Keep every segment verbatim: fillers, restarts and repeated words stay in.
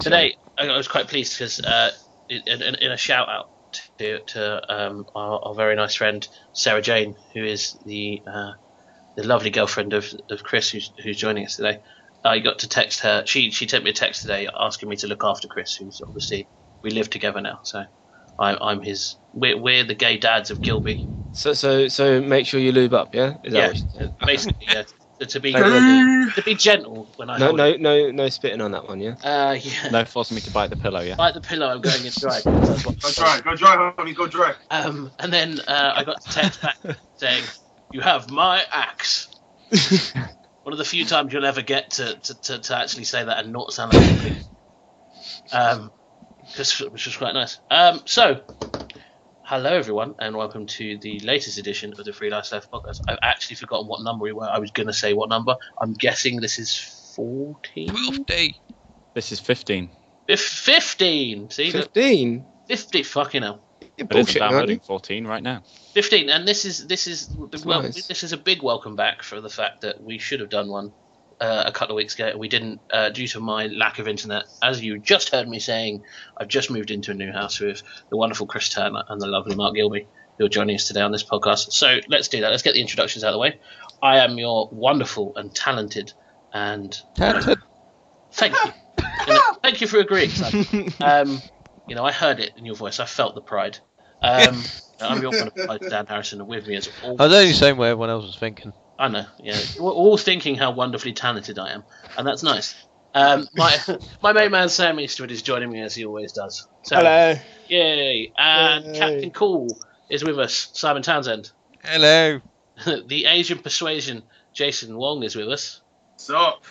Today, I was quite pleased because uh, in, in, in a shout out to, to um, our, our very nice friend Sarah Jane, who is the uh, the lovely girlfriend of, of Chris, who's, who's joining us today. I got to text her. She she sent me a text today asking me to look after Chris, who's obviously we live together now. So I'm I'm his. We're we're the gay dads of Gilby. So so so make sure you lube up, yeah. Is yeah, that what you're basically, yeah. To be Thank to be gentle when I no hold no it. no no spitting on that one, yeah. Uh, yeah. No forcing me to bite the pillow, yeah. Bite the pillow. I'm going in dry. That's what Go dry, go dry, homie, go dry. Um, and then uh, I got a text back saying, "You have my axe." One of the few times you'll ever get to, to, to, to actually say that and not sound like a pig. Um, which was quite nice. Um, so, hello everyone, and welcome to the latest edition of the Free Life Left podcast. I've actually forgotten what number we were. I was going to say what number. I'm guessing this is fourteen? fifty. This is fifteen. fifteen! See? Fifteen. fifty, fucking hell. You're But isn't bullshit, aren't downloading you? fourteen right now. fifteen, and this is this is the, well, nice. this is a big welcome back for the fact that we should have done one uh, a couple of weeks ago, and we didn't uh, due to my lack of internet. As you just heard me saying, I've just moved into a new house with the wonderful Chris Turner and the lovely Mark Gilby, who are joining us today on this podcast. So let's do that. Let's get the introductions out of the way. I am your wonderful and talented and Talented. thank you, you know, thank you for agreeing. Son. Um, you know, I heard it in your voice. I felt the pride. Um, I'm your wonderful host, Dan Harrison, and with me as always. I was only saying what everyone else was thinking. I know, yeah. We're all thinking how wonderfully talented I am, and that's nice. Um, my my main man Sam Eastwood is joining me as he always does. So, Hello. Yay! And Yay. Captain Cool is with us. Simon Townsend. Hello. The Asian Persuasion Jason Wong is with us. What's up?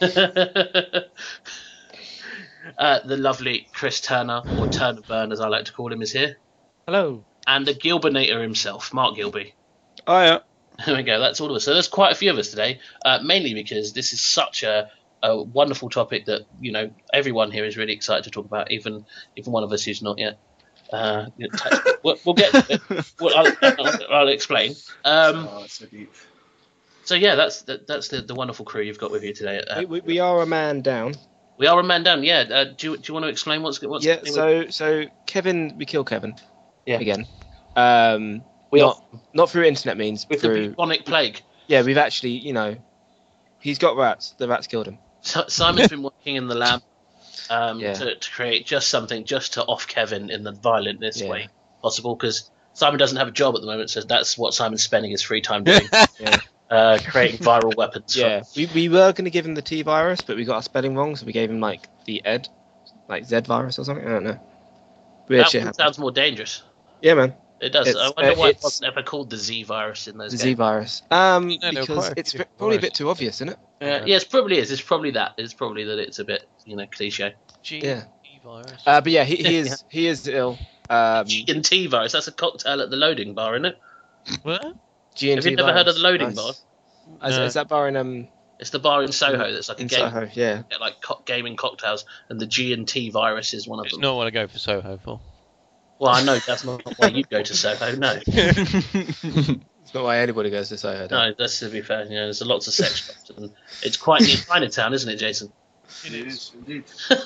uh, the lovely Chris Turner, or Turner Burn as I like to call him, is here. Hello. And the Gilbernator himself, Mark Gilby. Oh yeah. There we go. That's all of us. So there's quite a few of us today, uh, mainly because this is such a, a wonderful topic that you know everyone here is really excited to talk about. Even even one of us who's not yet. Uh, we'll, we'll get. Well, I'll, I'll, I'll explain. Um, Oh, it's so deep. so yeah, that's that, that's the, the wonderful crew you've got with you today. Uh, We, we, we are a man down. we are a man down. Yeah. Uh, do you, do you want to explain what's what's Yeah. happening with- So so Kevin, we kill Kevin. Yeah. Again. Um. we not are not through internet means. with through the bubonic plague. yeah, we've actually you know, he's got rats. The rats killed him. So, Simon's been working in the lab um, Yeah. to, to create just something just to off Kevin in the violentest Yeah. way possible, because Simon doesn't have a job at the moment, so that's what Simon's spending his free time doing, Yeah. uh, creating viral weapons. for- Yeah. We we were gonna give him the T virus, but we got our spelling wrong, so we gave him like the Ed, like Z virus or something. I don't know. Weird that shit one happened. sounds more dangerous. Yeah, man. It does. It's- I wonder uh, why it it's- wasn't ever called the Z virus in those The games. Z virus. Um, You know, there were because quite a it's few probably a viruses. bit too obvious, isn't it? Uh, yes, probably is. It's probably that. It's probably that it's a bit, you know, cliche. G Yeah. E virus. Uh, but yeah, he, he is he is ill. Um, G and T virus. That's a cocktail at the loading bar, isn't it? What? G and Have T you never heard of the loading nice. bar? Is, No. is that bar in um It's the bar in Soho that's like a in game, Soho? Yeah. like co- gaming cocktails, and the G and T virus is one of It's them. not what I go for Soho for. Well, I know that's not why you go to Soho. No, It's not why anybody goes to Soho. no, that's to be fair. You know, there's lots of sex shops, and it's quite near Chinatown, isn't it, Jason? It is indeed.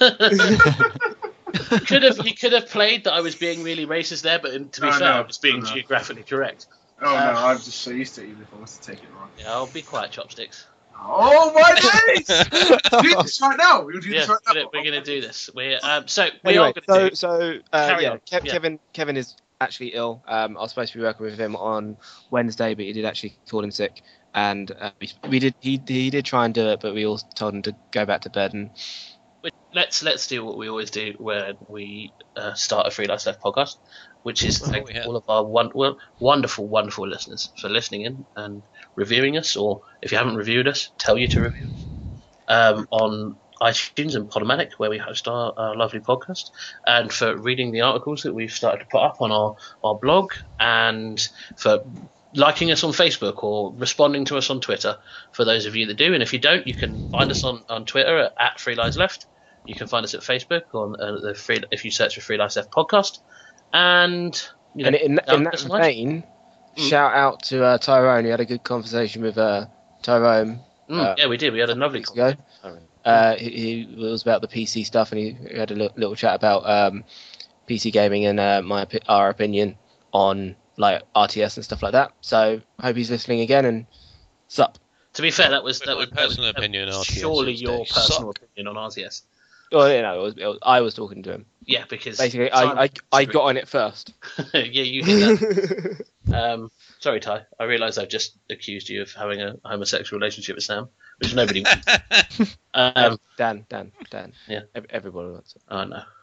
you could have you could have played that I was being really racist there, but to be No, fair, no, I was being no, no. geographically correct. Oh no, Uh, I'm just so used to it, even if I was to take it wrong. Yeah, I'll be quiet, chopsticks. Oh my days! Do this right now. We'll do Yeah, this right we're now. gonna- we're going to do this. We're um, so we Anyway, are going so to do. so uh, Carry yeah, on, Kev, yeah. Kevin Kevin is actually ill. Um, I was supposed to be working with him on Wednesday, but he did actually call in sick, and uh, we, we did he he did try and do it, but we all told him to go back to bed. And Let's let's do what we always do when we uh, start a Free Life Left podcast, which is Well, thank we have- all of our one, well, wonderful, wonderful listeners for listening in and reviewing us, or if you haven't reviewed us, tell you to review us um, on iTunes and Podomatic, where we host our, our lovely podcast, and for reading the articles that we've started to put up on our, our blog, and for liking us on Facebook or responding to us on Twitter, for those of you that do. And if you don't, you can find us on, on Twitter at, at Free Lives Left. You can find us at Facebook on uh, the free if you search for Free Life Left podcast. And you know, and in, um, in that that's nice. vein, Mm. shout out to uh, Tyrone. He had a good conversation with uh, Tyrone Mm, uh, yeah, we did. We had a lovely weeks call. ago. Uh, he, he was about the P C stuff, and he had a little, little chat about um, P C gaming and uh, my opi- our opinion on like R T S and stuff like that. So I hope he's listening again, and sup. To be fair, that was With that my was personal that was opinion on R T S surely is your they personal suck. opinion on R T S. Well, you know, it was, it was, I was talking to him. Yeah, because Basically, I, I, I got on it first. yeah, you did that. um, sorry, Ty. I realise I've just accused you of having a homosexual relationship with Sam, which nobody wants. um, Dan, Dan, Dan. Yeah. Ev- Everybody wants it. oh no,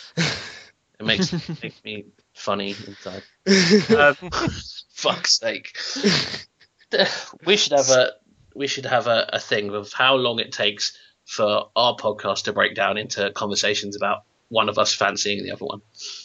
it makes makes me funny inside. Um, fuck's sake. We should have a we should have a, a thing of how long it takes for our podcast to break down into conversations about one of us fancying the other one.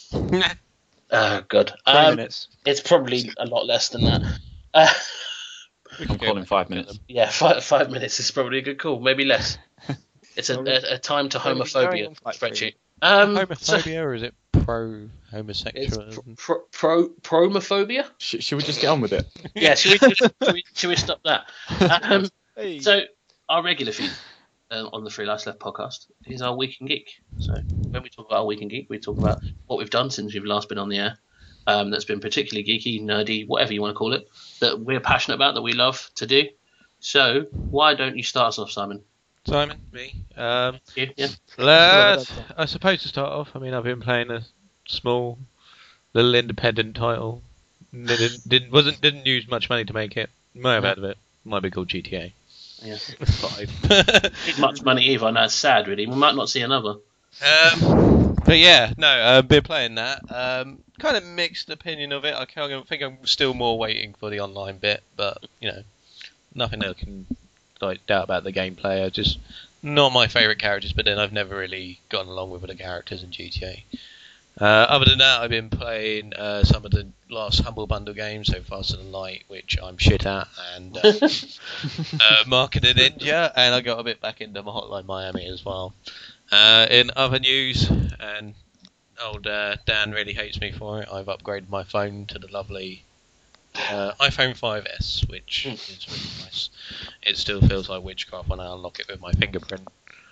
Oh, good. Twenty Um, minutes. it's probably a lot less than that. Uh, I'm calling five minutes. yeah, five, five minutes is probably a good call. Maybe less. It's a, a, a time to Well, it's going homophobia on for like spreadsheet. three Um, so Homophobia, or is it pro it's homosexual? pro, pro, promophobia? Sh- should we just get on with it? Yeah, should we, should we, should we stop that? Um, Hey. so, our regular feed um, on the Free Life Left podcast is our Week in Geek. So, when we talk about our Week in Geek, we talk about what we've done since we've last been on the air. Um, that's been particularly geeky, nerdy, whatever you want to call it, that we're passionate about, that we love to do. So, why don't you start us off, Simon? Simon, me. Um, You? Yeah. uh, I suppose to start off, I mean, I've been playing a small, little independent title. Didn't, didn't wasn't didn't use much money to make it. Might have heard of it. Might be called G T A Yeah. Five. Not much money either, and that's sad, really. We might not see another. Um, but yeah, no, I've been playing that. Um, kind of mixed opinion of it. I kind of think I'm still more waiting for the online bit, but you know, nothing I can like doubt about the gameplay. I just not my favourite characters, but then I've never really gotten along with the characters in G T A. Uh, other than that, I've been playing uh, some of the last Humble Bundle games, so Faster Than Light, which I'm shit at, and uh, uh, Marketing Ninja, and I got a bit back into my Hotline Miami as well. Uh, in other news, and old uh, Dan really hates me for it, I've upgraded my phone to the lovely uh, iPhone five S, which is really nice. It still feels like witchcraft when I unlock it with my fingerprint.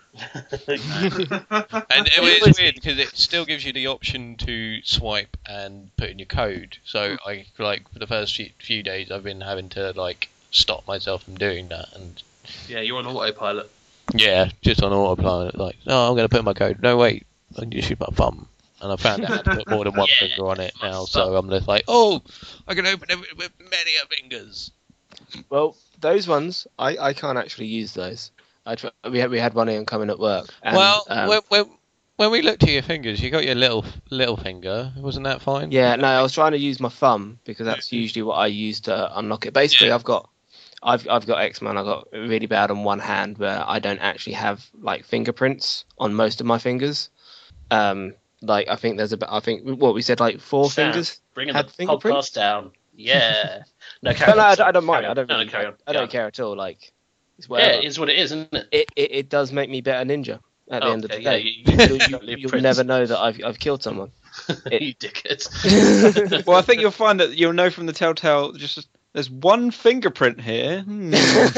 And it was weird because it still gives you the option to swipe and put in your code. So I like for the first few, few days I've been having to like stop myself from doing that, and Yeah, you're on autopilot. yeah, just on autopilot. Like, no, I'm going to put in my code. No, wait, I can just use my thumb. And I found out how to put more than one Yeah, finger on it now, my so I'm just like, oh, I can open it with many fingers. Well, those ones, I, I can't actually use those. I tr- we had we had one in coming at work. And, well, um, when, when when we looked at your fingers, you got your little little finger. Wasn't that fine? yeah, no, I was trying to use my thumb because that's usually what I use to unlock it. Basically, Yeah. I've got, I've I've got X-Men. I got really bad on one hand where I don't actually have like fingerprints on most of my fingers. Um, like I think there's about I think what we said like four Sam, fingers. Bringing had the fingerprints? podcast down. Yeah. No, carry But no, on, I, don't- Sam. I don't mind. Carry I on. don't. No, no, Really, carry on. I don't Yeah. care at all. Like, it's Yeah, whatever. it is what it is, isn't it? It, it it does make me better ninja at the Oh, end of the okay, yeah, day. you- you- You'll, you- you, you- you'll Prince. never know that I've I've killed someone. You dickheads. Well, I think you'll find that you'll know from the telltale. Just there's one fingerprint here. Hmm.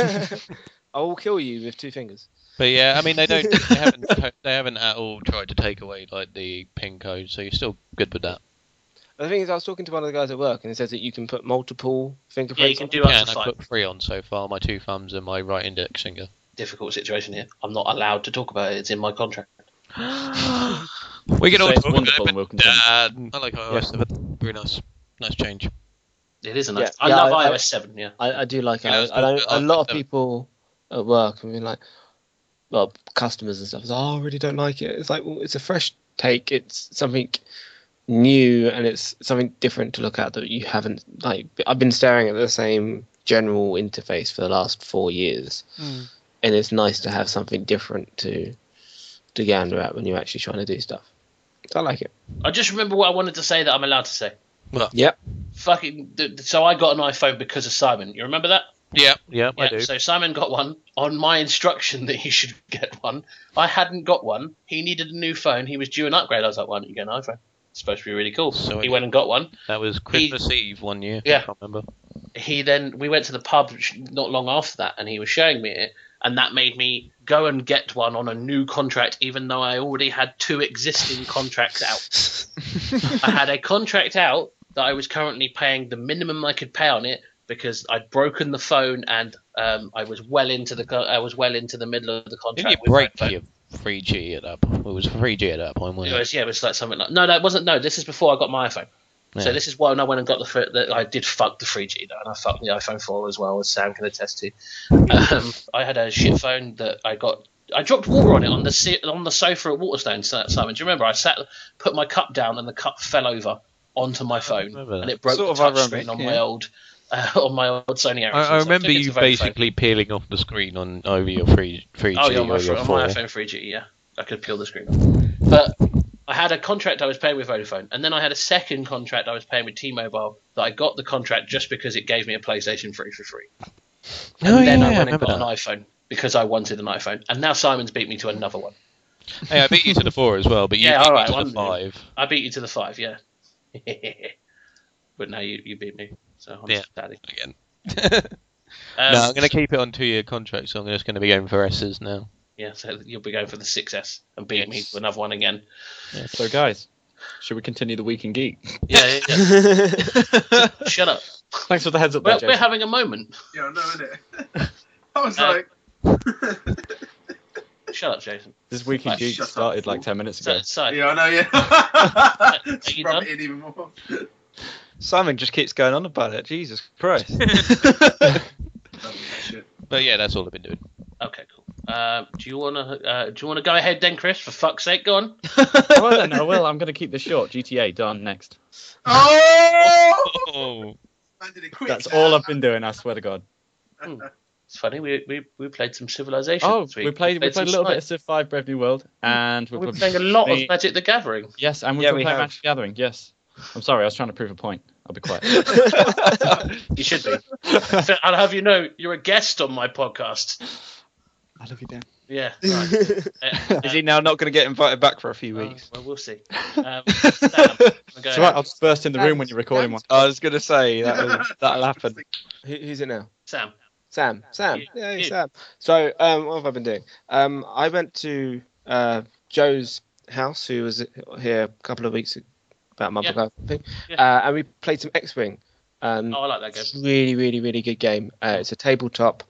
I will kill you with two fingers. But yeah, I mean they don't they haven't they haven't at all tried to take away like the pin code, so you're still good with that. The thing is, I was talking to one of the guys at work, and it says that you can put multiple Yeah, you fingerprints. can on. do up Yeah, to and I five. put three on so far, my two thumbs and my right index finger. Difficult situation here. I'm not allowed to talk about it. It's in my contract. We can So all it's talk wonderful about and we'll it, continue. Dad. I like iOS seven. Very nice. Nice change. It is a nice. Yeah, I yeah, love I- iOS seven. Yeah. I, I do like it. Yeah, I, it's I don't, good. a lot of I- people at work, I mean, like, well, customers and stuff, say, oh, I really don't like it. It's like, well, it's a fresh take. It's something new, and it's something different to look at that you haven't, like, I've been staring at the same general interface for the last four years, Hmm. and it's nice to have something different to to gander at when you're actually trying to do stuff. So I like it. I just remember what I wanted to say that I'm allowed to say. Yep. Fucking. th- So I got an iPhone because of Simon. You remember that? Yeah, yeah, I Yeah. do. So Simon got one on my instruction that he should get one. I hadn't got one. He needed a new phone. He was due an upgrade. I was like, why don't you get an iPhone? It's supposed to be really cool. So he I- went and got one. That was Christmas Eve one year. Yeah. I can't remember. He then we went to the pub sh- not long after that, and he was showing me it, and that made me go and get one on a new contract, even though I already had two existing contracts out. I had a contract out that I was currently paying the minimum I could pay on it because I'd broken the phone and um, I was well into the co- I was well into the middle of the Didn't contract. you with break Vodafone. your three G at that point? It was three G at that point, It wasn't it? was, yeah, it was like something like no, no, it wasn't. No, this is before I got my iPhone. So Yeah. this is when I went and got the fir- that I did fuck the three G though, and I fucked the iPhone four as well, as Sam can attest to. Um, I had a shit phone that I got. I dropped water on it on the si- on the sofa at Waterstone. Simon, do you remember? I sat, put my cup down, and the cup fell over onto my phone, remember that. and it broke Sort the of touch screen ironic, on my yeah. old uh, on my old Sony Ericsson. I, I So remember took it you to Vodafone. basically peeling off the screen on over your three three G Oh, yeah, on my, or fr- your on four. my iPhone three G, yeah. I could peel the screen off. But I had a contract I was paying with Vodafone, and then I had a second contract I was paying with T-Mobile that I got the contract just because it gave me a PlayStation three for free. And Oh, then yeah, I I went and remember got an that. iPhone because I wanted an iPhone. And now Simon's beat me to another one. Hey, I beat you to the four as well, but you Yeah, beat alright, me to one the minute. five. I beat you to the five, yeah. But now you, you beat me, so I'm Yeah. daddy. Again. Um, no, I'm going to keep it on two-year contract, so I'm just going to be going for S's now. Yeah, so you'll be going for the six S and beat me Yes. to another one again. So, guys, should we continue the Week in Geek? Yeah, yeah, yeah. Shut up. Thanks for the heads up, there, We're, we're Jason. having a moment. Yeah, I know, innit? I was Uh, like, Shut up, Jason. This Week in Right, Geek shut up, started fool. like ten minutes So, ago. so yeah, I know, yeah. you Just done? rub it in even more. Simon just keeps going on about it. Jesus Christ. Shit. But yeah, that's all I've been doing. Okay, cool. Uh, do you wanna uh, do you wanna go ahead then, Chris? For fuck's sake, go on. Well, then, I will. I'm going to keep this short. G T A, done, next. Oh! Oh, Man did it quick. That's all I've been doing, I swear to God. It's funny. We we, we played some Civilization. Oh, this week. we played we played some a little bit Smite. of Civ five Brave New World, and we're, We're playing a lot probably- of Magic the Gathering. Yes, and we're Yeah, yeah, we playing have. Magic the Gathering, yes. I'm sorry, I was trying to prove a point. I'll be quiet. You should be. I'll have you know, you're a guest on my podcast. I love you, Dan. Yeah. Right. Uh, Is he now not going to get invited back for a few uh, weeks? well, we'll see. Um, Sam, go It's ahead. alright, I'll just burst in the room when you're recording one. I was going to say that'll, that'll happen. Who, who's it now? Sam. Sam. Sam. You- Yeah, you. Sam. So, um, what have I been doing? Um, I went to uh, Joe's house, who was here a couple of weeks, about a month Yeah. ago, I think, Yeah. uh, and we played some X-Wing. Um, Oh, I like that game. It's really, really, really good game. Uh, it's a tabletop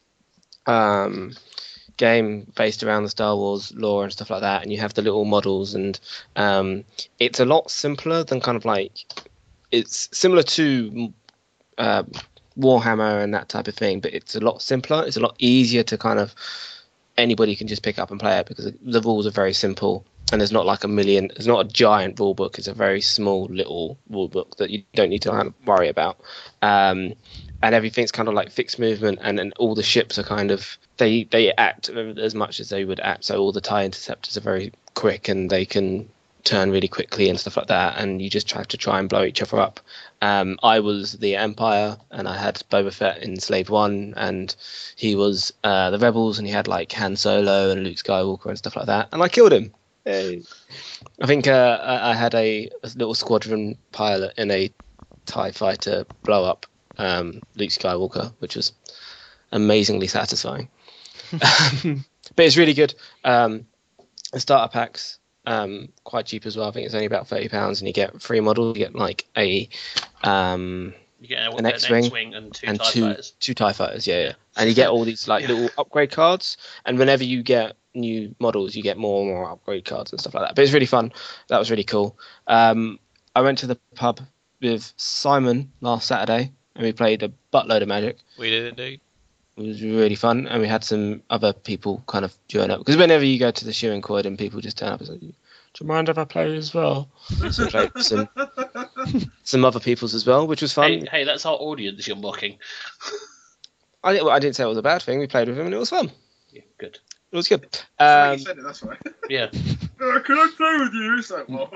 um, game based around the Star Wars lore and stuff like that, and you have the little models, and um, it's a lot simpler than kind of like it's similar to uh, Warhammer and that type of thing, but it's a lot simpler. It's a lot easier to kind of anybody can just pick up and play it because the rules are very simple. And there's not like a million, it's not a giant rule book, it's a very small little rule book that you don't need to kind of worry about. Um, and everything's kind of like fixed movement, and, and all the ships are kind of, they, they act as much as they would act. So all the TIE interceptors are very quick and they can turn really quickly and stuff like that. And you just have to try and blow each other up. Um, I was the Empire, and I had Boba Fett in Slave One, and he was uh, the Rebels, and he had like Han Solo and Luke Skywalker and stuff like that. And I killed him. Hey. I think uh, I I had a, a little squadron pilot in a TIE fighter blow up um, Luke Skywalker, which was amazingly satisfying. but it's really good. Um, the starter packs um, quite cheap as well. I think it's only about thirty pounds, and you get three models. You get like a um, You get an, An an X-wing X-wing and two and TIE two fighters. two TIE fighters, yeah, yeah. And you get all these like little upgrade cards, and whenever you get new models, you get more and more upgrade cards and stuff like that. But it's really fun. That was really cool. Um, I went to the pub with Simon last Saturday, and we played a buttload of Magic. we did indeed. It was really fun, and we had some other people kind of join up, because whenever you go to the Shearing Quad and people just turn up, it's like, do you mind if I play as well? So we played some some other people's as well, which was fun. Hey, hey, that's our audience you're mocking. I, well, I didn't say it was a bad thing. We played with him, and it was fun. Yeah, good. It was good. Um, Um, you said it, that's right. Yeah. Uh, can I play with you? It's like, well,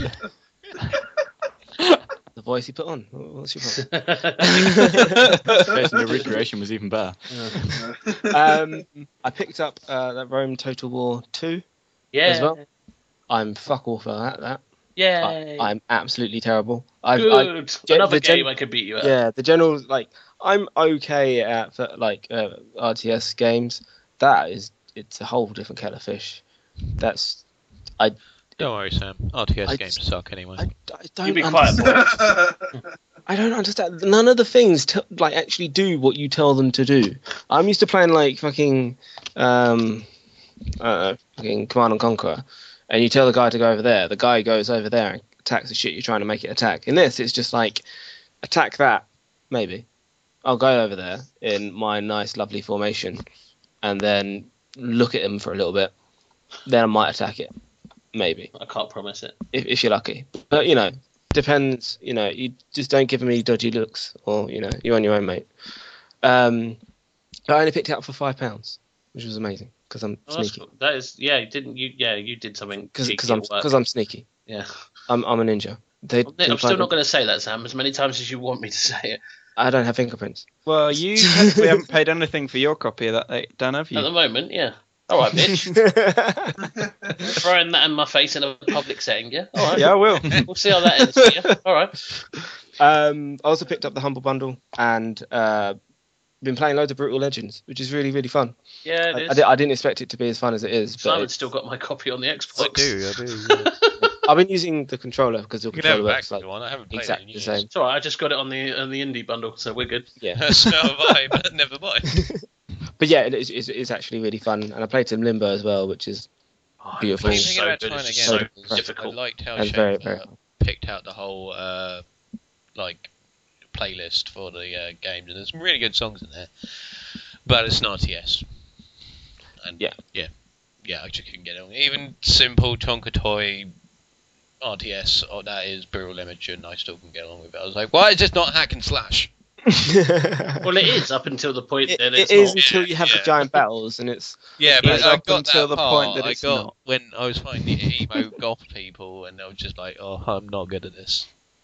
the voice he put on. What's your problem? Jason, the recreation was even better. um, I picked up uh, that Rome Total War two yeah. as well. I'm fuck all for that. that. Yay. I, I'm absolutely terrible. I've, Good. I, Another the gen- game I could beat you at. yeah, the general like I'm okay at for, like uh, R T S games. That is it's a whole different kettle of fish. That's I Don't worry, Sam. R T S I games just- suck anyway. I, I don't You be quiet, understand. boy. I don't understand. None of the things t- like actually do what you tell them to do. I'm used to playing like fucking, um, uh, fucking Command and Conquer, and you tell the guy to go over there. The guy goes over there and attacks the shit you're trying to make it attack. In this, it's just like attack that. Maybe I'll go over there in my nice, lovely formation, and then look at him for a little bit. Then I might attack it. Maybe I can't promise it. if, if you're lucky. But you know. Depends, you know, you just don't give me dodgy looks, or, you know, you're on your own, mate. Um, I only picked it up for five pounds, which was amazing, because I'm Oh, that's sneaky. cool. That is, yeah, didn't you? Yeah, you did something. Because cheeky I'm, at work. cause I'm sneaky. Yeah. I'm, I'm a ninja. They, I'm, I'm still not going to say that, Sam, as many times as you want me to say it. I don't have fingerprints. Well, you technically haven't paid anything for your copy of that, eh, Dan, have At you? the moment, yeah. All right, bitch. Throwing that in my face in a public setting, yeah? All right. Yeah, I will. We'll see how that ends. Yeah? All right. um, I also picked up the Humble Bundle and uh, been playing loads of Brutal Legends, which is really, really fun. Yeah, I, it I, is. di- I didn't expect it to be as fun as it is, but Simon's it's- still got my copy on the I Xbox. do, I do. Yeah. I've been using the controller because the You can have controller it back works if like you want. I haven't played exactly it in the years. same. It's all right. I just got it on the on the indie bundle, so we're good. Yeah. so have I, but never mind. But yeah, it is, it's, it's actually really fun, and I played some Limbo as well, which is Oh, Beautiful. it's Thinking so about good. trying It's again, so I- I difficult. liked how and Shane very, uh, very picked out the whole uh, like playlist for the uh, games, and there's some really good songs in there. But it's an R T S, and Yeah. yeah, yeah, I just couldn't get on. Even simple Tonka Toy R T S, oh, that is Brutal Image, and I still can get along with it. I was like, why is this not hack and slash? Well, it is up until the point it, that it it's is not. until you have Yeah. the giant battles, and it's Yeah, It but is I up got until that the part, point that I it's got not. when I was finding the emo goth people, and I was just like, oh, I'm not good at this.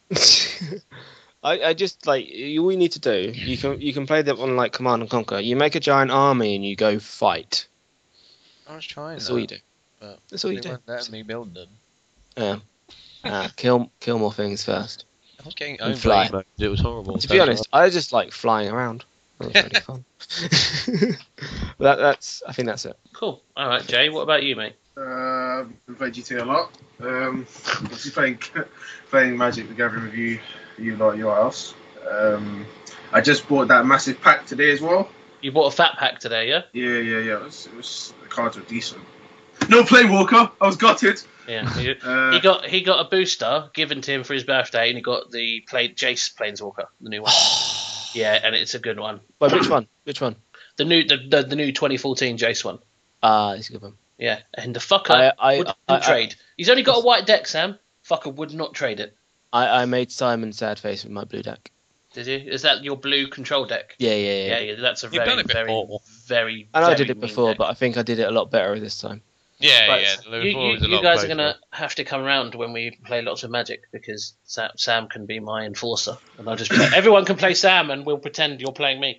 I, I just like all you need to do. You can you can play that on like Command and Conquer. You make a giant army and you go fight. I was trying. That's that, all you do. but That's all you they do. weren't letting me build them. Yeah. Ah, kill kill more things first. I was getting And owned fly. by emos. It was horrible. To be honest, I just like flying around. That was really fun. that that's I think that's it. Cool. All right, Jay. What about you, mate? Uh, been playing G T A a lot. Um, obviously playing playing Magic the Gathering with you, you lot at your house. Um, I just bought that massive pack today as well. You bought a fat pack today, yeah? Yeah, yeah, yeah. It was, it was the cards were decent. No Playwalker. I was gutted. Yeah. He, Uh, he got he got a booster given to him for his birthday, and he got the play, Jace Planeswalker, the new one. Yeah, and it's a good one. But which one? Which one? The new the the, the new twenty fourteen Jace one. Ah, it's a good one. Yeah, and the fucker I I, wouldn't I, I, trade. He's only got a white deck, Sam. Fucker would not trade it. I I made Simon sad face with my blue deck. Did you? Is that your blue control deck? Yeah, yeah, Yeah, yeah. yeah. That's a You've very, done it very, before. very. I know I very did it mean before, deck. but I think I did it a lot better this time. Yeah, Right, yeah. the you, before you, was a you lot guys are closer. gonna have to come around when we play lots of Magic because Sam, Sam can be my enforcer, and I'll just be like, everyone can play Sam, and we'll pretend you're playing me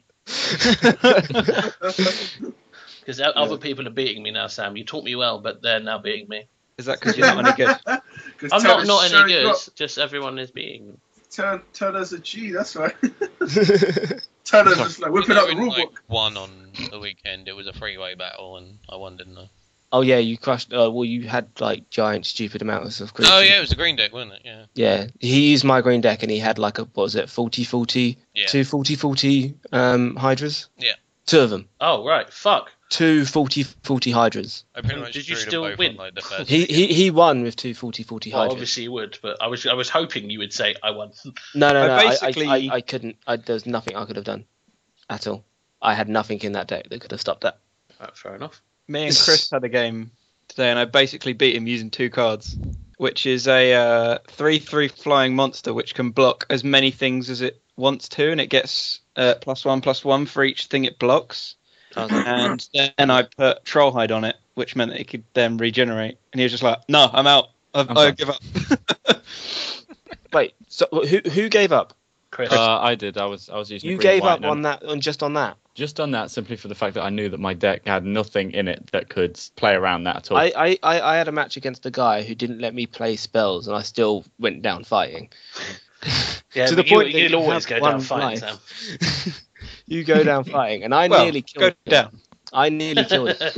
because other people are beating me now. Sam, you taught me well, but they're now beating me. Is that because you're not any good? 'Cause I'm not Turner's not any showing good. up. Just everyone is beating me. Turn, Turner's a G. That's right. Turner's just like whipping out the in, rule like, book. one on the weekend. It was a three-way battle, and I won, didn't I? Oh yeah, you crushed. Uh, well, you had like giant, stupid amounts of creatures. Oh yeah, it was the green deck, wasn't it? Yeah. Yeah, he used my green deck and he had like a what was it, forty forty, Yeah. two forty forty um, hydras. Yeah. Two of them. Oh right, fuck. Two forty forty hydras. I pretty much Did you drew them still both win? On, like, the first He weekend. he he won with two forty forty Well, hydras. obviously you would, but I was I was hoping you would say I won. No, no, I no. I, basically- I, I, I couldn't. I, there was nothing I could have done at all. I had nothing in that deck that could have stopped that. Right, fair enough. Me and Chris had a game today, and I basically beat him using two cards, which is a uh, three three flying monster which can block as many things as it wants to, and it gets uh, plus one plus one for each thing it blocks. And then I put Trollhide on it, which meant that it could then regenerate. And he was just like, "No, I'm out. I, I'm I fine. give up." Wait, so who who gave up? Chris. Uh, I did. I was. I was using. You the green gave white up and on that, on just on that. Just on that, simply for the fact that I knew that my deck had nothing in it that could play around that at all. I, I, I, I had a match against a guy who didn't let me play spells, and I still went down fighting. yeah, to the but you, point that you'll you always have go down one fighting, life. Sam. You go down fighting, and I well, nearly go killed him. down. I nearly killed him.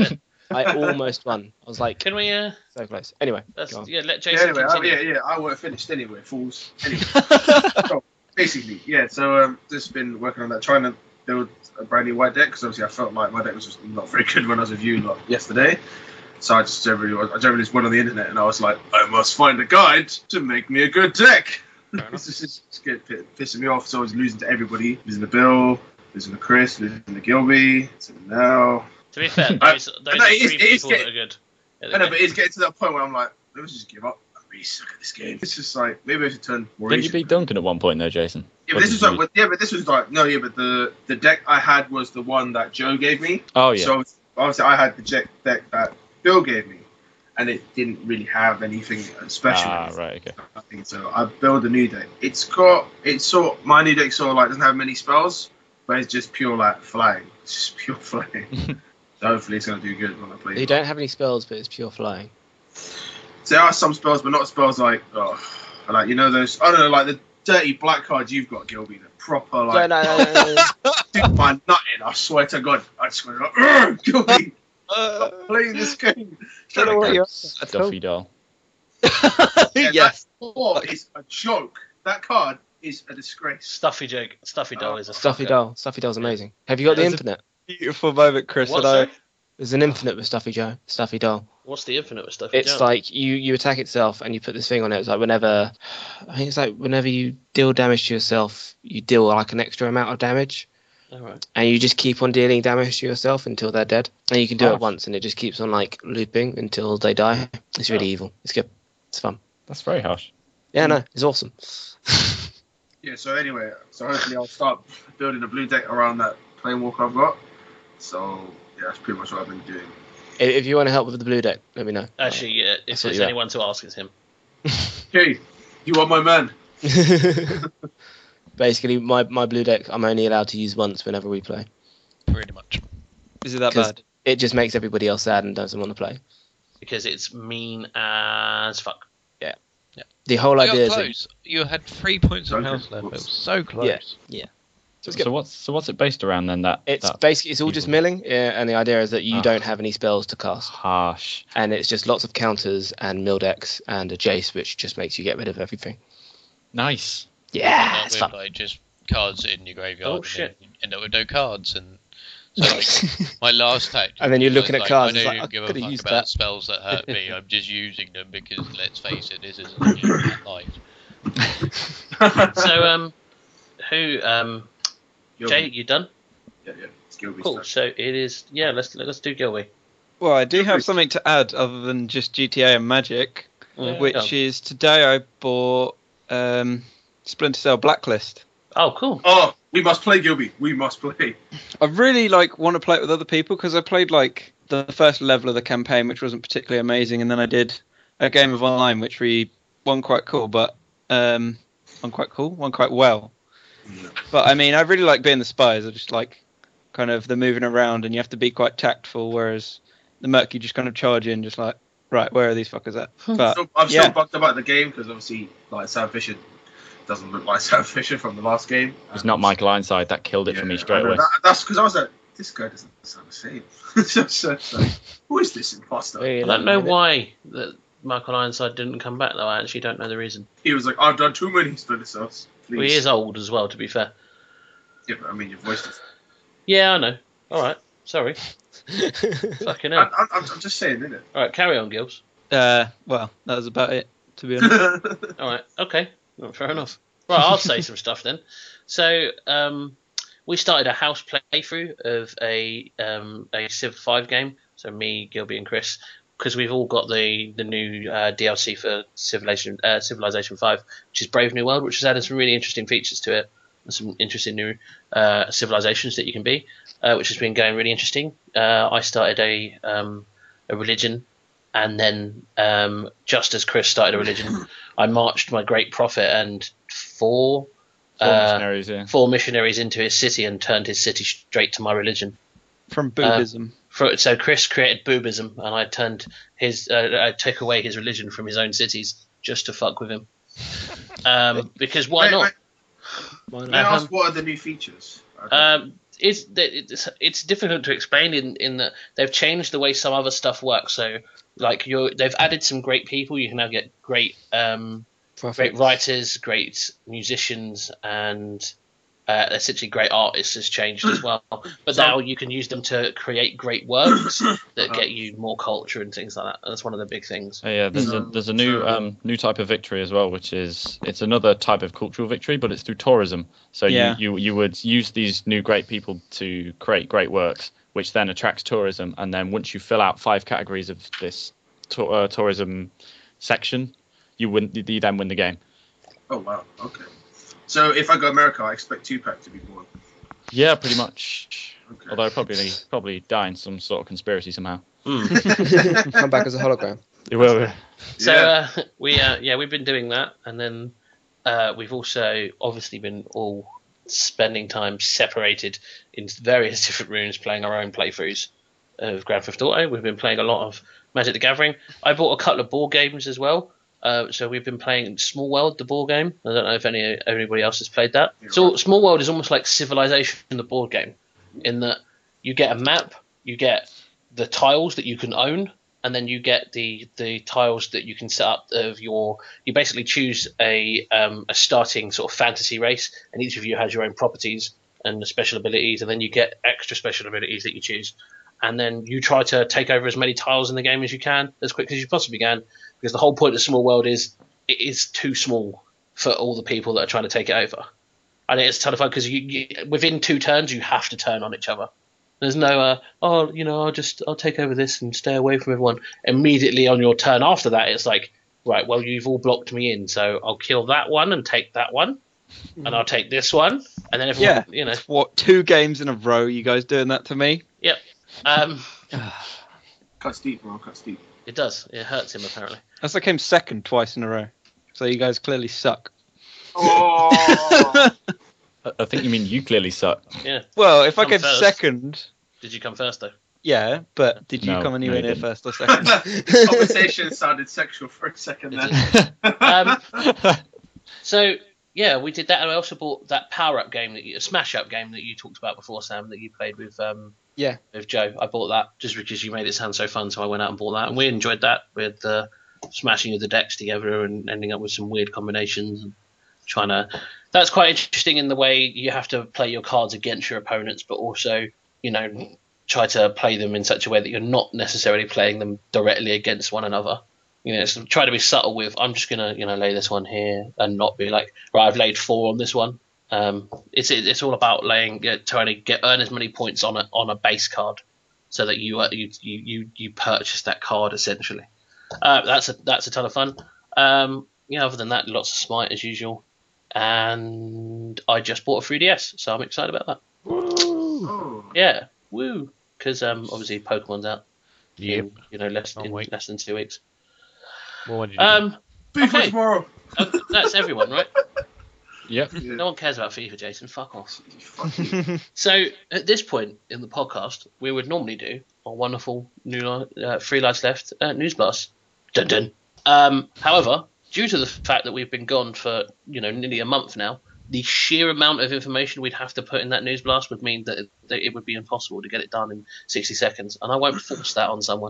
I almost won. I was like Can we? Uh, so close. Anyway, that's, go on. yeah, let Yeah, Jason anyway, oh, continue. yeah, yeah, I weren't finished anyway, fools. Anyway, so, basically, yeah. So um, just been working on that, trying to build a brand new white deck because obviously I felt like my deck was just not very good when I was with you like, yesterday. So I just generally, I generally just went on the internet and I was like, I must find a guide to make me a good deck. This is just, just get pissing me off. So I was losing to everybody, losing to Bill, losing to Chris, losing to Gilby, so now. To be fair, I- those, those I know, are it is- three it is people getting- that are good. at the I know, game. but it's getting to that point where I'm like, let's just give up. I really suck at this game. It's just like maybe I should turn more Didn't you easy. beat Duncan at one point though, Jason? Yeah, Or but this did was like, you- with- yeah, but this was like, no, yeah, but the the deck I had was the one that Joe gave me. Oh yeah. So obviously I had the deck deck that Bill gave me, and it didn't really have anything special. ah, in it. right. Okay. I think so. I built a new deck. It's got it's sort my new deck sort of like doesn't have many spells, but it's just pure like flying. It's just pure flying. So hopefully it's gonna do good when I play. You don't have any spells, but it's pure flying. So there are some spells, but not spells like oh, like you know those. I don't know, like the dirty black cards you've got, Gilby. The proper No, like no, no, no, no. stick my nut in. I swear to God, I swear. Like, "Ugh, Gilby, Uh, stop playing this game. don't know what you're at all. Stuffy doll. Yeah, Yes. that card is a joke. That card is a disgrace. Stuffy joke. Stuffy doll is a Stuffy fucker. doll. Stuffy doll's amazing. Have you got the There's a- infinite? Beautiful moment, Chris. What's and I, that? There's an infinite with Stuffy Joe. Stuffy doll. What's the infinite with Stuffy It's doll? like you you attack itself and you put this thing on it. It's like whenever I think it's like whenever you deal damage to yourself, you deal like an extra amount of damage, Alright. and you just keep on dealing damage to yourself until they're dead. And you can do Oh. it once, and it just keeps on like looping until they die. It's really Oh. evil. It's good. It's fun. That's very harsh. Yeah, no, it's awesome. Yeah. So anyway, so hopefully I'll start building a blue deck around that Planewalker I've got. So yeah, that's pretty much what I've been doing. If if you want to help with the blue deck, let me know. Actually, yeah, if That's what there's you are. anyone to ask, it's him. Hey, you are my man. Basically, my, my blue deck, I'm only allowed to use once whenever we play. Pretty much. is it that 'Cause- bad? It just makes everybody else sad and doesn't want to play. Because it's mean as fuck. The whole You idea got is that close. You had three points of Okay. health left. It was so close. Yeah. So, so what's so what's it based around then? That it's that basically it's all just evil. milling, yeah, and the idea is that you Ah. don't have any spells to cast, harsh. and it's just lots of counters and mill decks and a Jace, which just makes you get rid of everything. Nice. Yeah, Not it's with fun. like just cards in your graveyard. Oh, and shit. then you end up with no cards, and so like my last tactic. And then you're was, looking at like, cards, I it's don't like, I give a could've fuck used about that. spells that hurt me. I'm just using them because let's face it, this isn't you know, life. So, um, who, um, Gilby. Jay, you done? Yeah, yeah. It's Gilby's Cool. turn. So it is. Yeah, let's let's do Gilby. Well, I do have something to add other than just G T A and Magic, Mm. which is today I bought um, Splinter Cell Blacklist. Oh, cool. Oh, we must play, Gilby. We must play. I really like want to play it with other people because I played like the first level of the campaign, which wasn't particularly amazing, and then I did a game of online, which we won quite cool, but um, won quite cool, won quite well. But I mean, I really like being the spies. I just like kind of the moving around, and you have to be quite tactful. Whereas the Merc, you just kind of charge in, just like, right, where are these fuckers at? But So, I'm yeah. still bugged about the game because obviously, like Sam Fisher doesn't look like Sam Fisher from the last game. It's not Michael Ironside. That killed it for me Yeah, straight I know. away. That, that's because I was like, this guy doesn't sound the same. so, so, so, who is this imposter? Wait, I don't know why that Michael Ironside didn't come back though. I actually don't know the reason. He was like, I've done too many Splinter Cells. Please. Well, he is old as well, to be fair. Yeah, but I mean, your voice is. Yeah, I know. All right. Sorry. Fucking hell. I'm, I'm, I'm just saying, innit? All right, carry on, Gills. uh, well, that was about it, to be honest. All right. Okay. Well, fair enough. Right, I'll say some stuff then. So, um, we started a house playthrough of a um, a Civ five game. So me, Gilby, and Chris, because we've all got the the new uh, D L C for Civilization uh, Civilization five, which is Brave New World, which has added some really interesting features to it and some interesting new uh, civilizations that you can be, uh, which has been going really interesting. Uh, I started a um, a religion. And then, um, just as Chris started a religion, I marched my great prophet and four, Four uh, missionaries, yeah. four missionaries into his city and turned his city straight to my religion. From Buddhism. For, so Chris created boobism, and I turned his, uh, I took away his religion from his own cities just to fuck with him. Um, because why Wait, not? wait, Why May not? I Um, ask what are the new features? Okay. Um, it's it's it's difficult to explain in in that they've changed the way some other stuff works. So like you they've added some great people. You can now get great um great writers, great musicians, and uh, essentially great artists has changed as well. But So- now you can use them to create great works that get you more culture and things like that. And that's one of the big things. Oh, yeah, there's a So- there's a new so- um new type of victory as well, which is it's another type of cultural victory, but it's through tourism. So Yeah. you, you you would use these new great people to create great works, which then attracts tourism. And then once you fill out five categories of this to, uh, tourism section, you win. You then win the game. Oh wow. Okay. So if I go America, I expect Tupac to be born. Yeah, pretty much. Okay. Although probably probably die in some sort of conspiracy somehow. Mm. Come back as a hologram. It will. So Yeah. uh, we uh, yeah we've been doing that, and then uh, we've also obviously been all spending time separated in various different rooms playing our own playthroughs of Grand Theft Auto. We've been playing a lot of Magic the Gathering. I bought a couple of board games as well. Uh, so we've been playing Small World, the board game. I don't know if any anybody else has played that. Yeah, So right. Small World is almost like Civilization, the board game, in that you get a map, you get the tiles that you can own, and then you get the the tiles that you can set up of your. You basically choose a um, a starting sort of fantasy race, and each of you has your own properties and special abilities, and then you get extra special abilities that you choose, and then you try to take over as many tiles in the game as you can as quick as you possibly can, because the whole point of Small World is it is too small for all the people that are trying to take it over. And it's a ton of fun because you, you within two turns you have to turn on each other. There's no uh, oh you know I'll just I'll take over this and stay away from everyone. Immediately on your turn after that, it's like, right, well you've all blocked me in, so I'll kill that one and take that one, and I'll take this one, and then everyone, Yeah. you know, What, two games in a row? You guys doing that to me? um, Cuts deep, bro. Cuts deep. it does. It hurts him apparently. That's I came second twice in a row. So you guys clearly suck. Oh. I I think you mean you clearly suck. Yeah. Well, if I Come came first. second, Did you come first though? yeah. But did you No, come no, anywhere you near didn't. first or second? Conversation sounded sexual for a second It there. Um, So yeah, we did that, and I also bought that Power Up game that you, a Smash Up game that you talked about before, Sam, that you played with um Yeah. with Joe. I bought that just because you made it sound so fun, so I went out and bought that, and we enjoyed that with the smashing of the decks together and ending up with some weird combinations and trying to. That's quite interesting in the way you have to play your cards against your opponents, but also you know try to play them in such a way that you're not necessarily playing them directly against one another. You know, so try to be subtle with, I'm just going to, you know, lay this one here and not be like, right, I've laid four on this one. Um, it's it's all about laying, yeah, trying to get earn as many points on a on a base card, so that you uh, you, you you you purchase that card essentially. Uh, that's a that's a ton of fun. Um, yeah, other than that, lots of Smite as usual, and I just bought a three D S, so I'm excited about that. Oh. Yeah, woo! Because um, obviously Pokemon's out. Yep. In, you know, less Can't in wait. less than two weeks. What did you do? Um, Beef for Okay. tomorrow. uh, that's everyone, right? Yep. Yeah. No one cares about FIFA, Jason. Fuck off. Fuck you. So at this point in the podcast, we would normally do our wonderful new li- uh, Three Lights Left uh, news blast. Dun dun. Um, however, due to the fact that we've been gone for you know nearly a month now, the sheer amount of information we'd have to put in that news blast would mean that it, that it would be impossible to get it done in sixty seconds, and I won't force that on someone.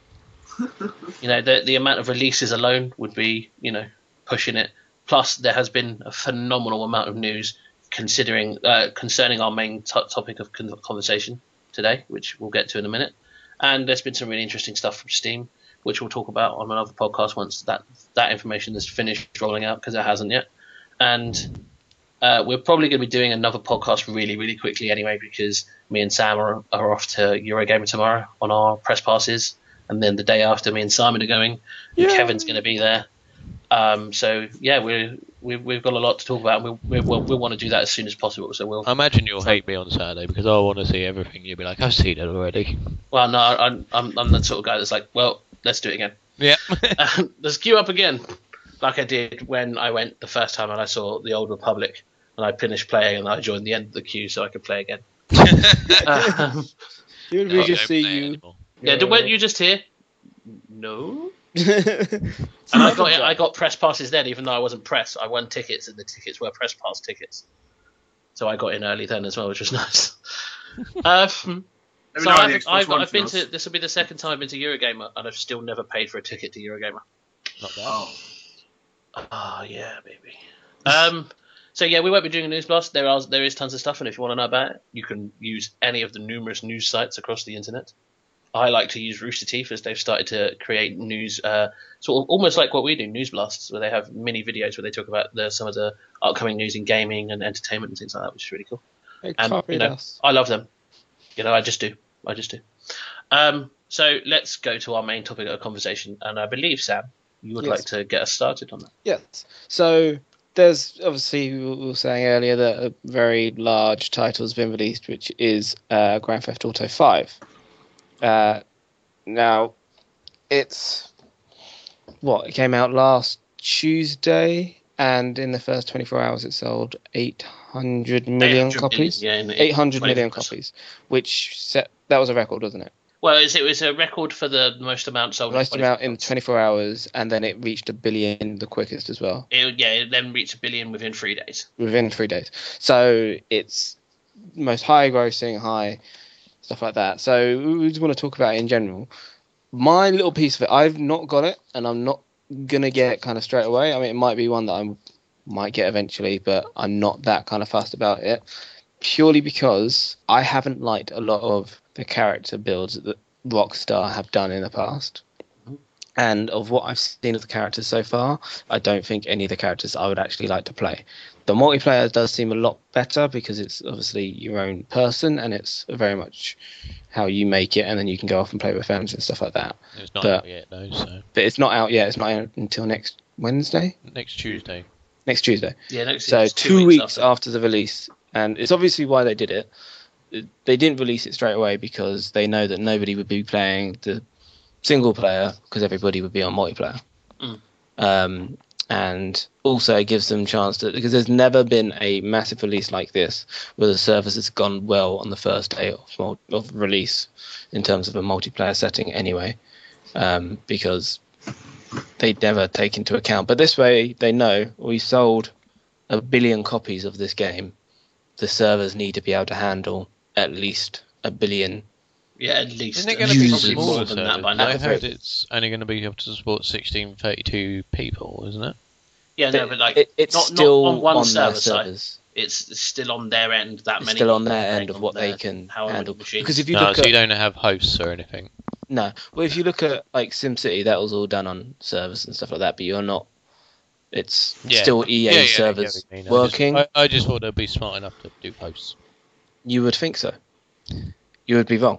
You know, the the amount of releases alone would be you know pushing it. Plus, there has been a phenomenal amount of news considering uh, concerning our main t- topic of con- conversation today, which we'll get to in a minute. And there's been some really interesting stuff from Steam, which we'll talk about on another podcast once that that information is finished rolling out, because it hasn't yet. And uh, we're probably going to be doing another podcast really, really quickly anyway, because me and Sam are, are off to Eurogamer tomorrow on our press passes, and then the day after, me and Simon are going. And Kevin's going to be there. Um, so yeah, we we've we've got a lot to talk about, and we we we'll, we'll want to do that as soon as possible. So we'll. I imagine you'll hate me on Saturday because I want to see everything. You'll be like, I've seen it already. Well, no, I'm I'm I'm the sort of guy that's like, well, let's do it again. Yeah. Um, let's queue up again, like I did when I went the first time and I saw the Old Republic, and I finished playing and I joined the end of the queue so I could play again. um, Did No, we I just don't see play it you? anymore. yeah, did, weren't you just here? No. And I got I got press passes then, even though I wasn't press. I won tickets, and the tickets were press pass tickets. So I got in early then as well, which was nice. Uh, Let me so know how the I've, Xbox I've, One I've been feels. to. This will be the second time I've been to Eurogamer, and I've still never paid for a ticket to Eurogamer. Not bad. Oh. Oh yeah, baby. Um. So yeah, we won't be doing a news blast. There are there is tons of stuff, and if you want to know about it, you can use any of the numerous news sites across the internet. I like to use Rooster Teeth as they've started to create news, uh, sort of almost like what we do, news blasts, where they have mini videos where they talk about the, some of the upcoming news in gaming and entertainment and things like that, which is really cool. They And copied you know, us. I love them. You know, I just do. I just do. Um, so let's go to our main topic of conversation, and I believe Sam, you would Yes. like to get us started on that. Yes. So there's obviously we were saying earlier that a very large title's been released, which is uh, Grand Theft Auto five. Uh, now it's what it came out last Tuesday, and in the first twenty-four hours, it sold eight hundred million eight hundred copies. million, yeah, in eight hundred million twenty-four hours. copies, which set that was a record, wasn't it? Well, it was a record for the most amount sold. Most in amount twenty-four in hours. twenty-four hours, and then it reached a billion the quickest as well. It, yeah, it then reached a billion within three days. Within three days. So it's most high grossing, high stuff like that. So we just want to talk about it in general. My little piece of it, I've not got it, and I'm not gonna get it kind of straight away. I mean, it might be one that I might get eventually, but I'm not that kind of fussed about it, purely because I haven't liked a lot of the character builds that Rockstar have done in the past. And of what I've seen of the characters so far, I don't think any of the characters I would actually like to play. The multiplayer does seem a lot better because it's obviously your own person, and it's very much how you make it, and then you can go off and play with friends and stuff like that. It's not But- out yet though, so But it's not out yet. It's not out until next Wednesday, next Tuesday. next Tuesday. Yeah, next So it's two, weeks, after. after. the release, and it's obviously why they did it. They didn't release it straight away because they know that nobody would be playing the single player because everybody would be on multiplayer. Mm. Um, and also it gives them chance to, because there's never been a massive release like this where the service has gone well on the first day of, mul- of release in terms of a multiplayer setting anyway, um, because they never take into account. But this way they know we sold a billion copies of this game. The servers need to be able to handle at least a billion. Yeah, at least. Isn't it and going to be Users. probably more smaller than that servers? by I now. heard it's only going to be able to support sixteen thirty-two people, isn't it? Yeah, no, but like It- it's not, still not on one on server their side. servers. It's still on their end. That It's many. still on their people end of on what they their can however many handle. machines. Because if you No, look so at you don't have hosts or anything. no, well, if you look at like SimCity, that was all done on servers and stuff like that. But you're not. It's Yeah. still E A Yeah, yeah, servers yeah, I mean, I working. Just, I, I just thought they'd be smart enough to do hosts. You would think so. You would be wrong.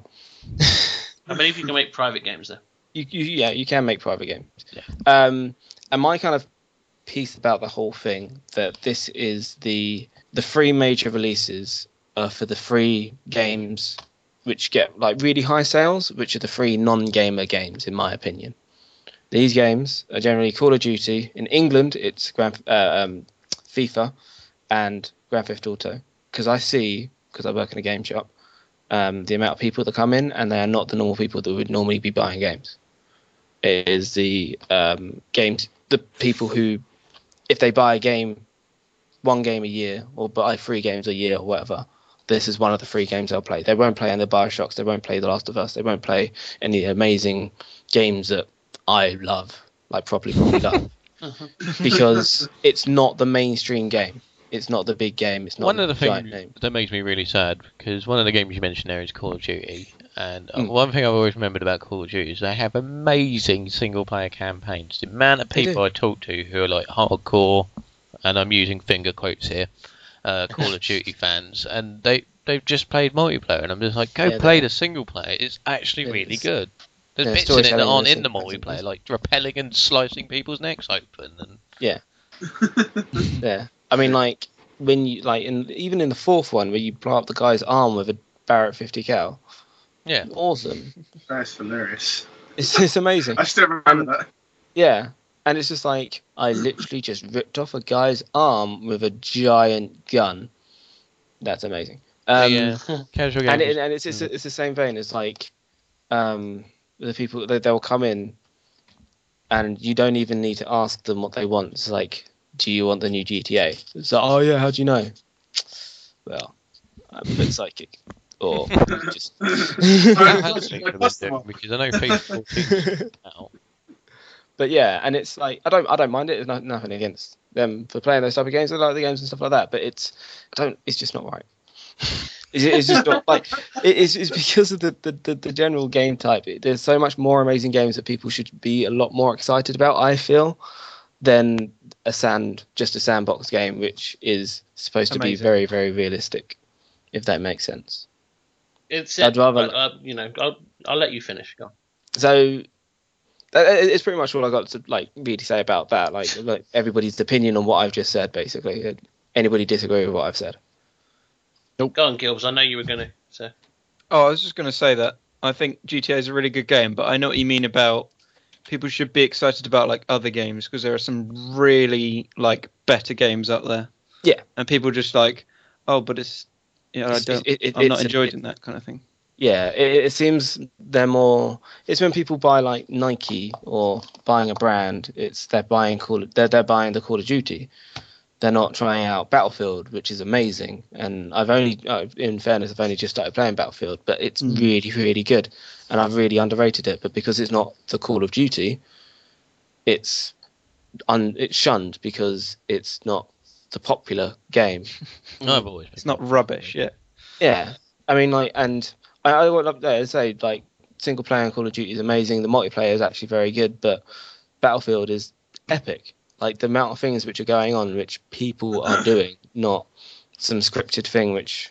I believe you can make private games though. You, you, yeah, you can make private games. Yeah. Um, and my kind of piece about the whole thing that this is the the three major releases are for the free games which get like really high sales, which are the free non-gamer games, in my opinion. These games are generally Call of Duty. In England, it's Grand, uh, um, FIFA and Grand Theft Auto. Because I see, because I work in a game shop, um, the amount of people that come in, and they are not the normal people that would normally be buying games. It is the um, games, the people who, if they buy a game, one game a year, or buy three games a year or whatever, this is one of the free games they'll play. They won't play any of the Bioshocks, they won't play The Last of Us, they won't play any amazing games that I love, like properly, properly love. Because it's not the mainstream game. It's not the big game. It's not One the of the giant things name. that makes me really sad, because one of the games you mentioned there is Call of Duty, and uh, Mm. one thing I've always remembered about Call of Duty is they have amazing single-player campaigns. The amount of They people do. I talk to who are like hardcore, and I'm using finger quotes here, uh, Call of Duty fans, and they they've just played multiplayer, and I'm just like, go Yeah, play they- the single player. It's actually Yeah, really it's- good. There's yeah, bits in it that storytelling aren't is in the amazing. multiplayer, like repelling and slicing people's necks open, and Yeah, I mean, like when you like, in even in the fourth one where you blow up the guy's arm with a Barrett fifty cal, yeah. awesome. That's hilarious. It's it's amazing. I still remember that. Yeah, and it's just like I literally just ripped off a guy's arm with a giant gun. That's amazing. Um, yeah, casual and gamers. it, and it's it's, it's the same vein. It's like um, the people they they'll come in, and you don't even need to ask them what they want. It's like, do you want the new G T A? It's like, oh yeah, how do you know? Well, I'm a bit psychic. or just. Because I know FIFA fourteen out. But yeah, and it's like I don't I don't mind it. There's no, nothing against them for playing those type of games. I like the games and stuff like that. But it's I don't. It's just not right. It's, it's just not like it, it's, it's because of the, the, the, the general game type. It, there's so much more amazing games that people should be a lot more excited about, I feel, than a sand just a sandbox game, which is supposed to Amazing. be very very realistic, if that makes sense. It's I'd rather- but, uh, you know, I'll, I'll let you finish. Go on. So that- it's pretty much all I got to like really say about that. Like, like everybody's opinion on what I've just said, basically. Anybody disagree with what I've said? Go on, Gilbs. I know you were going to. So. Oh, I was just going to say that I think G T A is a really good game, but I know what you mean about people should be excited about like other games because there are some really like better games out there. Yeah. And people just like, oh, but it's, you know, I It's- don't, it- it- I'm not it's- enjoyed in that kind of thing. Yeah, it, it seems they're more. It's when people buy like Nike or buying a brand. It's they're buying Call. They're they're buying the Call of Duty. They're not trying out Battlefield, which is amazing. And I've only, uh, in fairness, I've only just started playing Battlefield, but it's Mm. really really good, and I've really underrated it. But because it's not the Call of Duty, it's un, it's shunned because it's not the popular game. I've always been. It's not rubbish, yeah. Yeah, I mean, like, and I, I would up there to say, like, single player in Call of Duty is amazing. The multiplayer is actually very good, but Battlefield is epic. Like, the amount of things which are going on, which people are doing, not some scripted thing which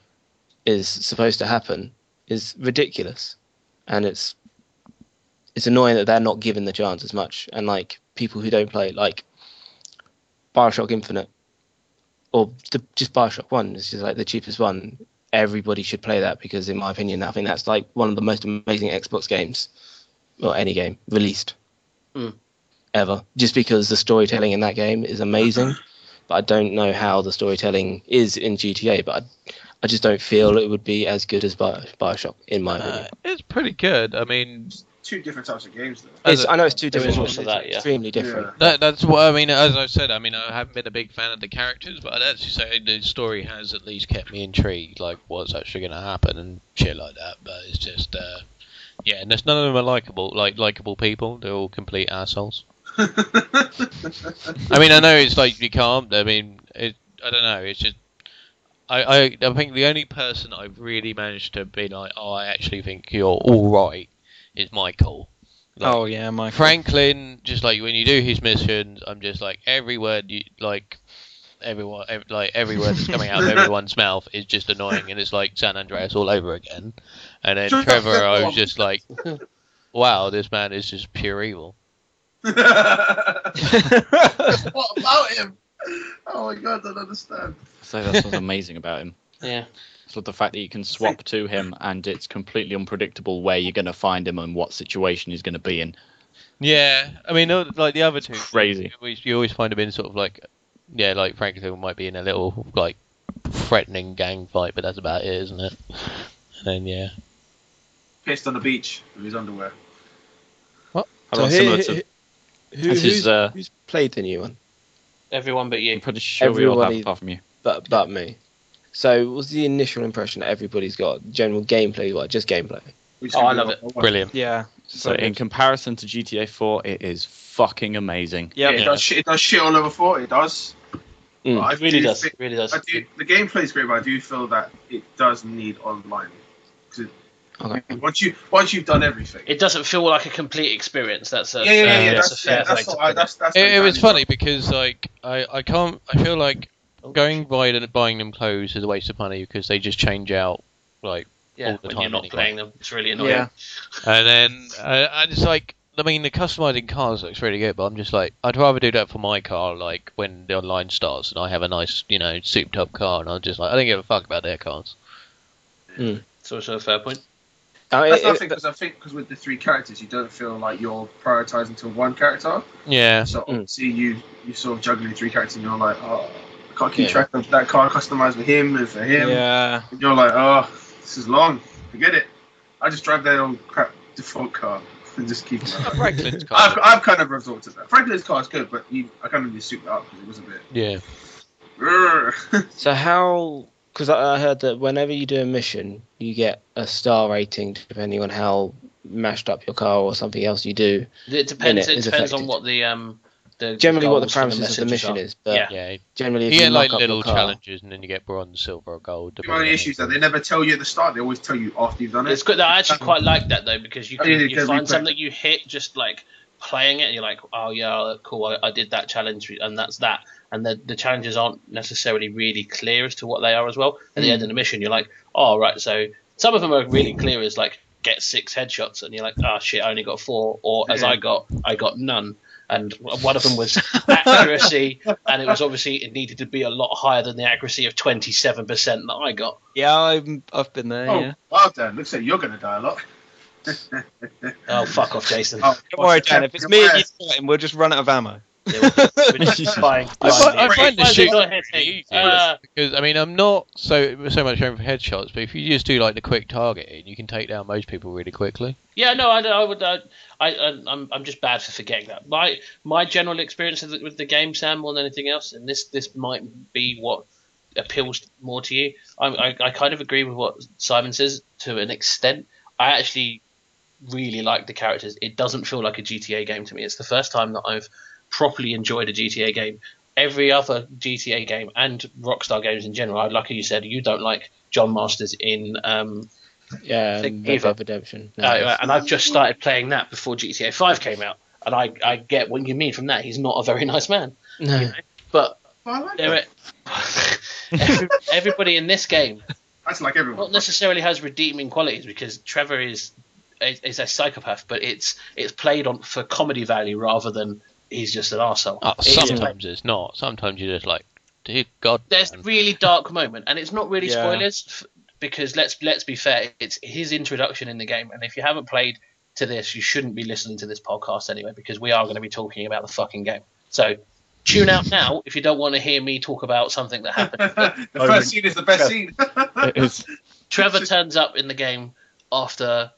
is supposed to happen, is ridiculous. And it's it's annoying that they're not given the chance as much. And, like, people who don't play, like, Bioshock Infinite, or the, just Bioshock one is just, like, the cheapest one. Everybody should play that because, in my opinion, I think that's, like, one of the most amazing Xbox games, or any game, released. Mm. Ever, just because the storytelling in that game is amazing, but I don't know how the storytelling is in G T A. But I, I just don't feel it would be as good as Bio, Bioshock, in my opinion. Uh, it's pretty good. I mean, Two different types of games, though. It's, I know it's two there different, is ones, also it's that, yeah. extremely different. that, that's what I mean. As I said, I mean, I haven't been a big fan of the characters, but I'd actually say the story has at least kept me intrigued, like what's actually going to happen and shit like that. But it's just, uh, yeah, and there's none of them are likable, like likable people. They're all complete assholes. I mean, I know it's like you can't. I mean, it, I don't know. It's just, I, I, I think the only person I've really managed to be like, oh, I actually think you're all right, is Michael. Like, Oh, yeah, my Franklin, just like when you do his missions, I'm just like every word you like, everyone ev- like every word that's coming out of everyone's mouth is just annoying, and it's like San Andreas all over again. And then Trevor, I was just like, wow, this man is just pure evil. What about him? Oh my god, I don't understand. So that's what's amazing about him. Yeah. So the fact that you can swap to him and it's completely unpredictable where you're going to find him and what situation he's going to be in. Yeah, I mean, no, like the other two, Crazy. You always, you always find him in sort of like, yeah, like Franklin might be in a little like threatening gang fight, but that's about it, isn't it? And then yeah, Pissed on the beach with his underwear. How So about who, similar who, to, who, This who's, is, uh, who's played the new one? Everyone but I'm you. pretty sure we all have Everybody- apart from you. But but me. So what's the initial impression that everybody's got? General gameplay, what? Just gameplay. Which Oh, can I be love a- it. a- brilliant. Yeah. So in comparison to G T A four, it is fucking amazing. Yeah, Yeah. it does shit. It does shit all over four. It does. Mm. But I It really do does. think- It really does. I do, the gameplay is great, but I do feel that it does need online. 'Cause it- Okay. Once you once you've done everything. It doesn't feel like a complete experience. That's a yeah, yeah, yeah, fair, yeah. that's That's, a fair yeah, way that's, to what put I, it. that's, that's It, it was exactly funny what- because like I, I can't I feel like going by and buying them clothes is a waste of money because they just change out like Yeah, all the when time you're not anyway. playing them, it's really annoying. Yeah. and then uh, and it's like I mean the customizing cars looks really good, but I'm just like I'd rather do that for my car like when the online starts and I have a nice you know souped up car and I'm just like I don't give a fuck about their cars. It's also a fair point. I, That's it- nothing because I think because with the three characters, you don't feel like you're prioritizing to one character. Yeah, So Mm. obviously you you sort of juggling three characters, and you're like, oh, I can't keep Yeah. track of that car customized for him and for him. Yeah. And you're like, oh, this is long. Forget it. I just drive that old crap default car and just keep it. Franklin's car. I've, I've kind of resorted to that. Franklin's car is good, but you, I kind of need to suit that up because it was a bit. Yeah. Urgh. so how because I I heard that whenever you do a mission, you get a star rating depending on how mashed up your car or something else you do. It depends. it It is depends on affected. what the um the Generally, what the goals for parameters of the messages mission are. is, but Yeah. Yeah, generally, if you you, get muck like up little your car, challenges, and then you get bronze, silver, or gold. The only issue is that they never tell you at the start. They always tell you after you've done it. It's good. I actually quite like that though, because you Oh, can yeah, you you can find replay something it. you hit just like playing it, and you're like, oh yeah, cool, I, I did that challenge, and that's that. And the the challenges aren't necessarily really clear as to what they are as well. At the Mm. end of the mission, you're like, oh right, so some of them are really clear as like get six headshots, and you're like, oh shit, I only got four, or as Yeah. I got, I got none. And one of them was accuracy, and it was obviously it needed to be a lot higher than the accuracy of twenty-seven percent that I got. Yeah, I'm, I've been there. Oh, Yeah. well done. Looks like you're going to die a lot. Oh fuck off, Jason. Oh, Don't worry, what's Dan. the If it's temp- me and your you fighting, we'll just run out of ammo. Yeah, we're just buying- I find, I buying- find the Why is it shoot not hitting? easy Uh, because I mean I'm not so so much going for headshots, but if you just do like the quick targeting, you can take down most people really quickly. Yeah, no, I, I would. I, I, I'm, I'm just bad for forgetting that. My, my general experience with the, with the game, Sam, more than anything else, and this, this might be what appeals more to you. I, I, I kind of agree with what Simon says to an extent. I actually really like the characters. It doesn't feel like a G T A game to me. It's the first time that I've properly enjoyed a G T A game. Every other G T A game and Rockstar games in general, I like you said, you don't like John Masters in. Um, yeah, Think and Red either. Dead Redemption. No, Uh, it's- and I've just started playing that before G T A five came out, and I, I get what you mean from that. He's not a very nice man, no. but Well, I like there that. are, every, everybody in this game That's like everyone. not necessarily has redeeming qualities, because Trevor is is, is a psychopath, but it's it's played on for comedy value rather than he's just an arsehole. Oh, It is sometimes it's not. Sometimes you're just like, dear God. There's a man. really dark moment, and it's not really Yeah. spoilers f- because let's let's be fair, it's his introduction in the game, and if you haven't played to this, you shouldn't be listening to this podcast anyway, because we are going to be talking about the fucking game. So tune out now if you don't want to hear me talk about something that happened. the first scene is the best scene. It is. Trevor turns up in the game after,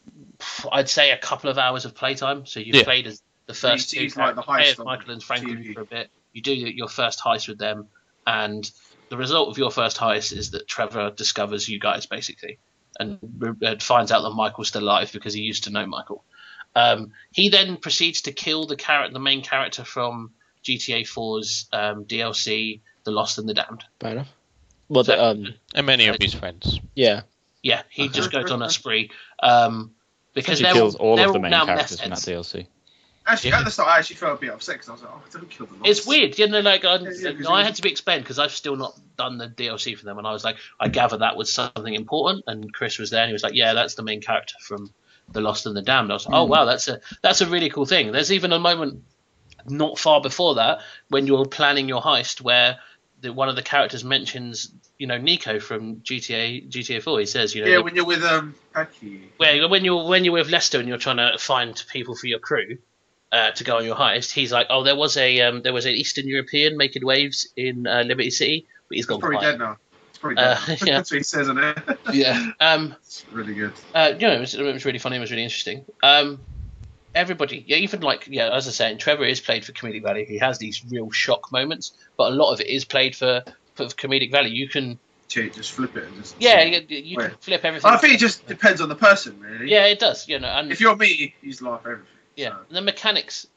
I'd say, a couple of hours of playtime. So you've Yeah. played as the first He's- two he's like the characters, heist on Michael and Franklin, T V. for a bit. You do your first heist with them, and the result of your first heist is that Trevor discovers you guys, basically, and uh, finds out that Michael's still alive because he used to know Michael. Um, he then proceeds to kill the character, the main character from G T A four's um, D L C, The Lost and the Damned. Fair enough. Well, So- the, um, And many of his friends. yeah, Yeah, he just goes on a spree. Um, because He they're kills all, all they're of the all main now characters meth from that heads. D L C. Actually, Yeah. at the start, I actually felt a bit upset because I was like, oh, I don't kill the Lost. It's weird, you know. Like I, Yeah, yeah, 'cause I it had was- to be explained because I've still not done the D L C for them, and I was like, I gather that was something important. And Chris was there, and he was like, "Yeah, that's the main character from The Lost and the Damned." I was like, "Oh wow, that's a that's a really cool thing." There's even a moment not far before that when you're planning your heist where the, one of the characters mentions, you know, Nico from G T A G T A four. He says, you know, Yeah, that- when you're with um, Paki. where when you're when you're with Lester and you're trying to find people for your crew uh, to go on your heist, he's like, "Oh, there was a um, there was an Eastern European making waves in uh, Liberty City, but he's He's gone probably quiet." dead now. He's probably Uh, dead. yeah. That's what he says in it. Yeah. Um. It's really good. Uh. You know, it was, it was really funny. It was really interesting. Um. Everybody, yeah, even like, yeah, as I was saying, Trevor is played for comedic value. He has these real shock moments, but a lot of it is played for for comedic value. You can, Change, just flip it and just. yeah, you, you can Wait. flip everything. I think it just depends on the person, really. Yeah, it does. You know, and If you're me, you just laugh at everything. yeah, so. the mechanics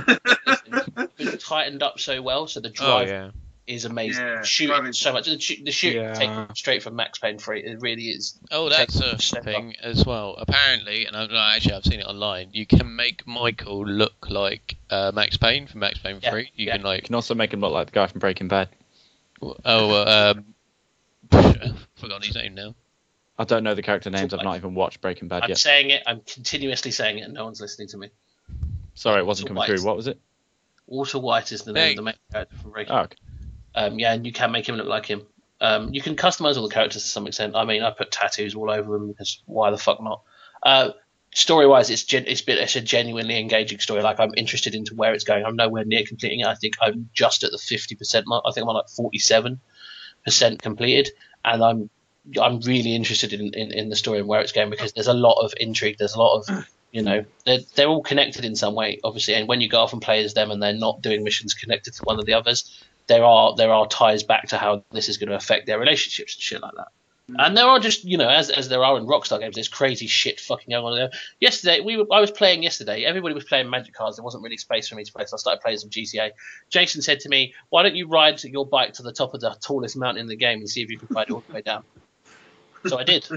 been tightened up so well, so the Oh drive yeah. is amazing. Yeah, Shooting driving- so much. The, shoot, the shooting Yeah. taken straight from Max Payne three. It really is. Oh, that's a Take- step thing as well. Apparently, and I've, no, actually I've seen it online. You can make Michael look like uh, Max Payne from Max Payne Yeah, three. You yeah. can You like, can also make him look like the guy from Breaking Bad. oh, uh, um, forgot his name now. I don't know the character names. I've not even watched Breaking Bad I'm yet. saying it. I'm continuously saying it, and no one's listening to me. Sorry, it wasn't coming Walter through. What was it? Walter White is the name Hey. of the main character from Breaking Oh, Bad. okay. Um, yeah, and you can make him look like him. Um, you can customize all the characters to some extent. I mean, I put tattoos all over them because why the fuck not? Uh, story-wise, it's gen- it's been it's a genuinely engaging story. Like, I'm interested into where it's going. I'm nowhere near completing it. I think I'm just at the fifty percent mark. I think I'm on like forty-seven percent completed, and I'm I'm really interested in, in, in the story and where it's going because there's a lot of intrigue. There's a lot of, you know, they're, they're all connected in some way, obviously. And when you go off and play as them and they're not doing missions connected to one of the others, there are there are ties back to how this is going to affect their relationships and shit like that. And there are just, you know, as as there are in Rockstar games, there's crazy shit fucking going on there. Yesterday, we were, I was playing yesterday. Everybody was playing Magic Cards. There wasn't really space for me to play, so I started playing some G T A. Jason said to me, "Why don't you ride your bike to the top of the tallest mountain in the game and see if you can ride it all the way down?" So I did.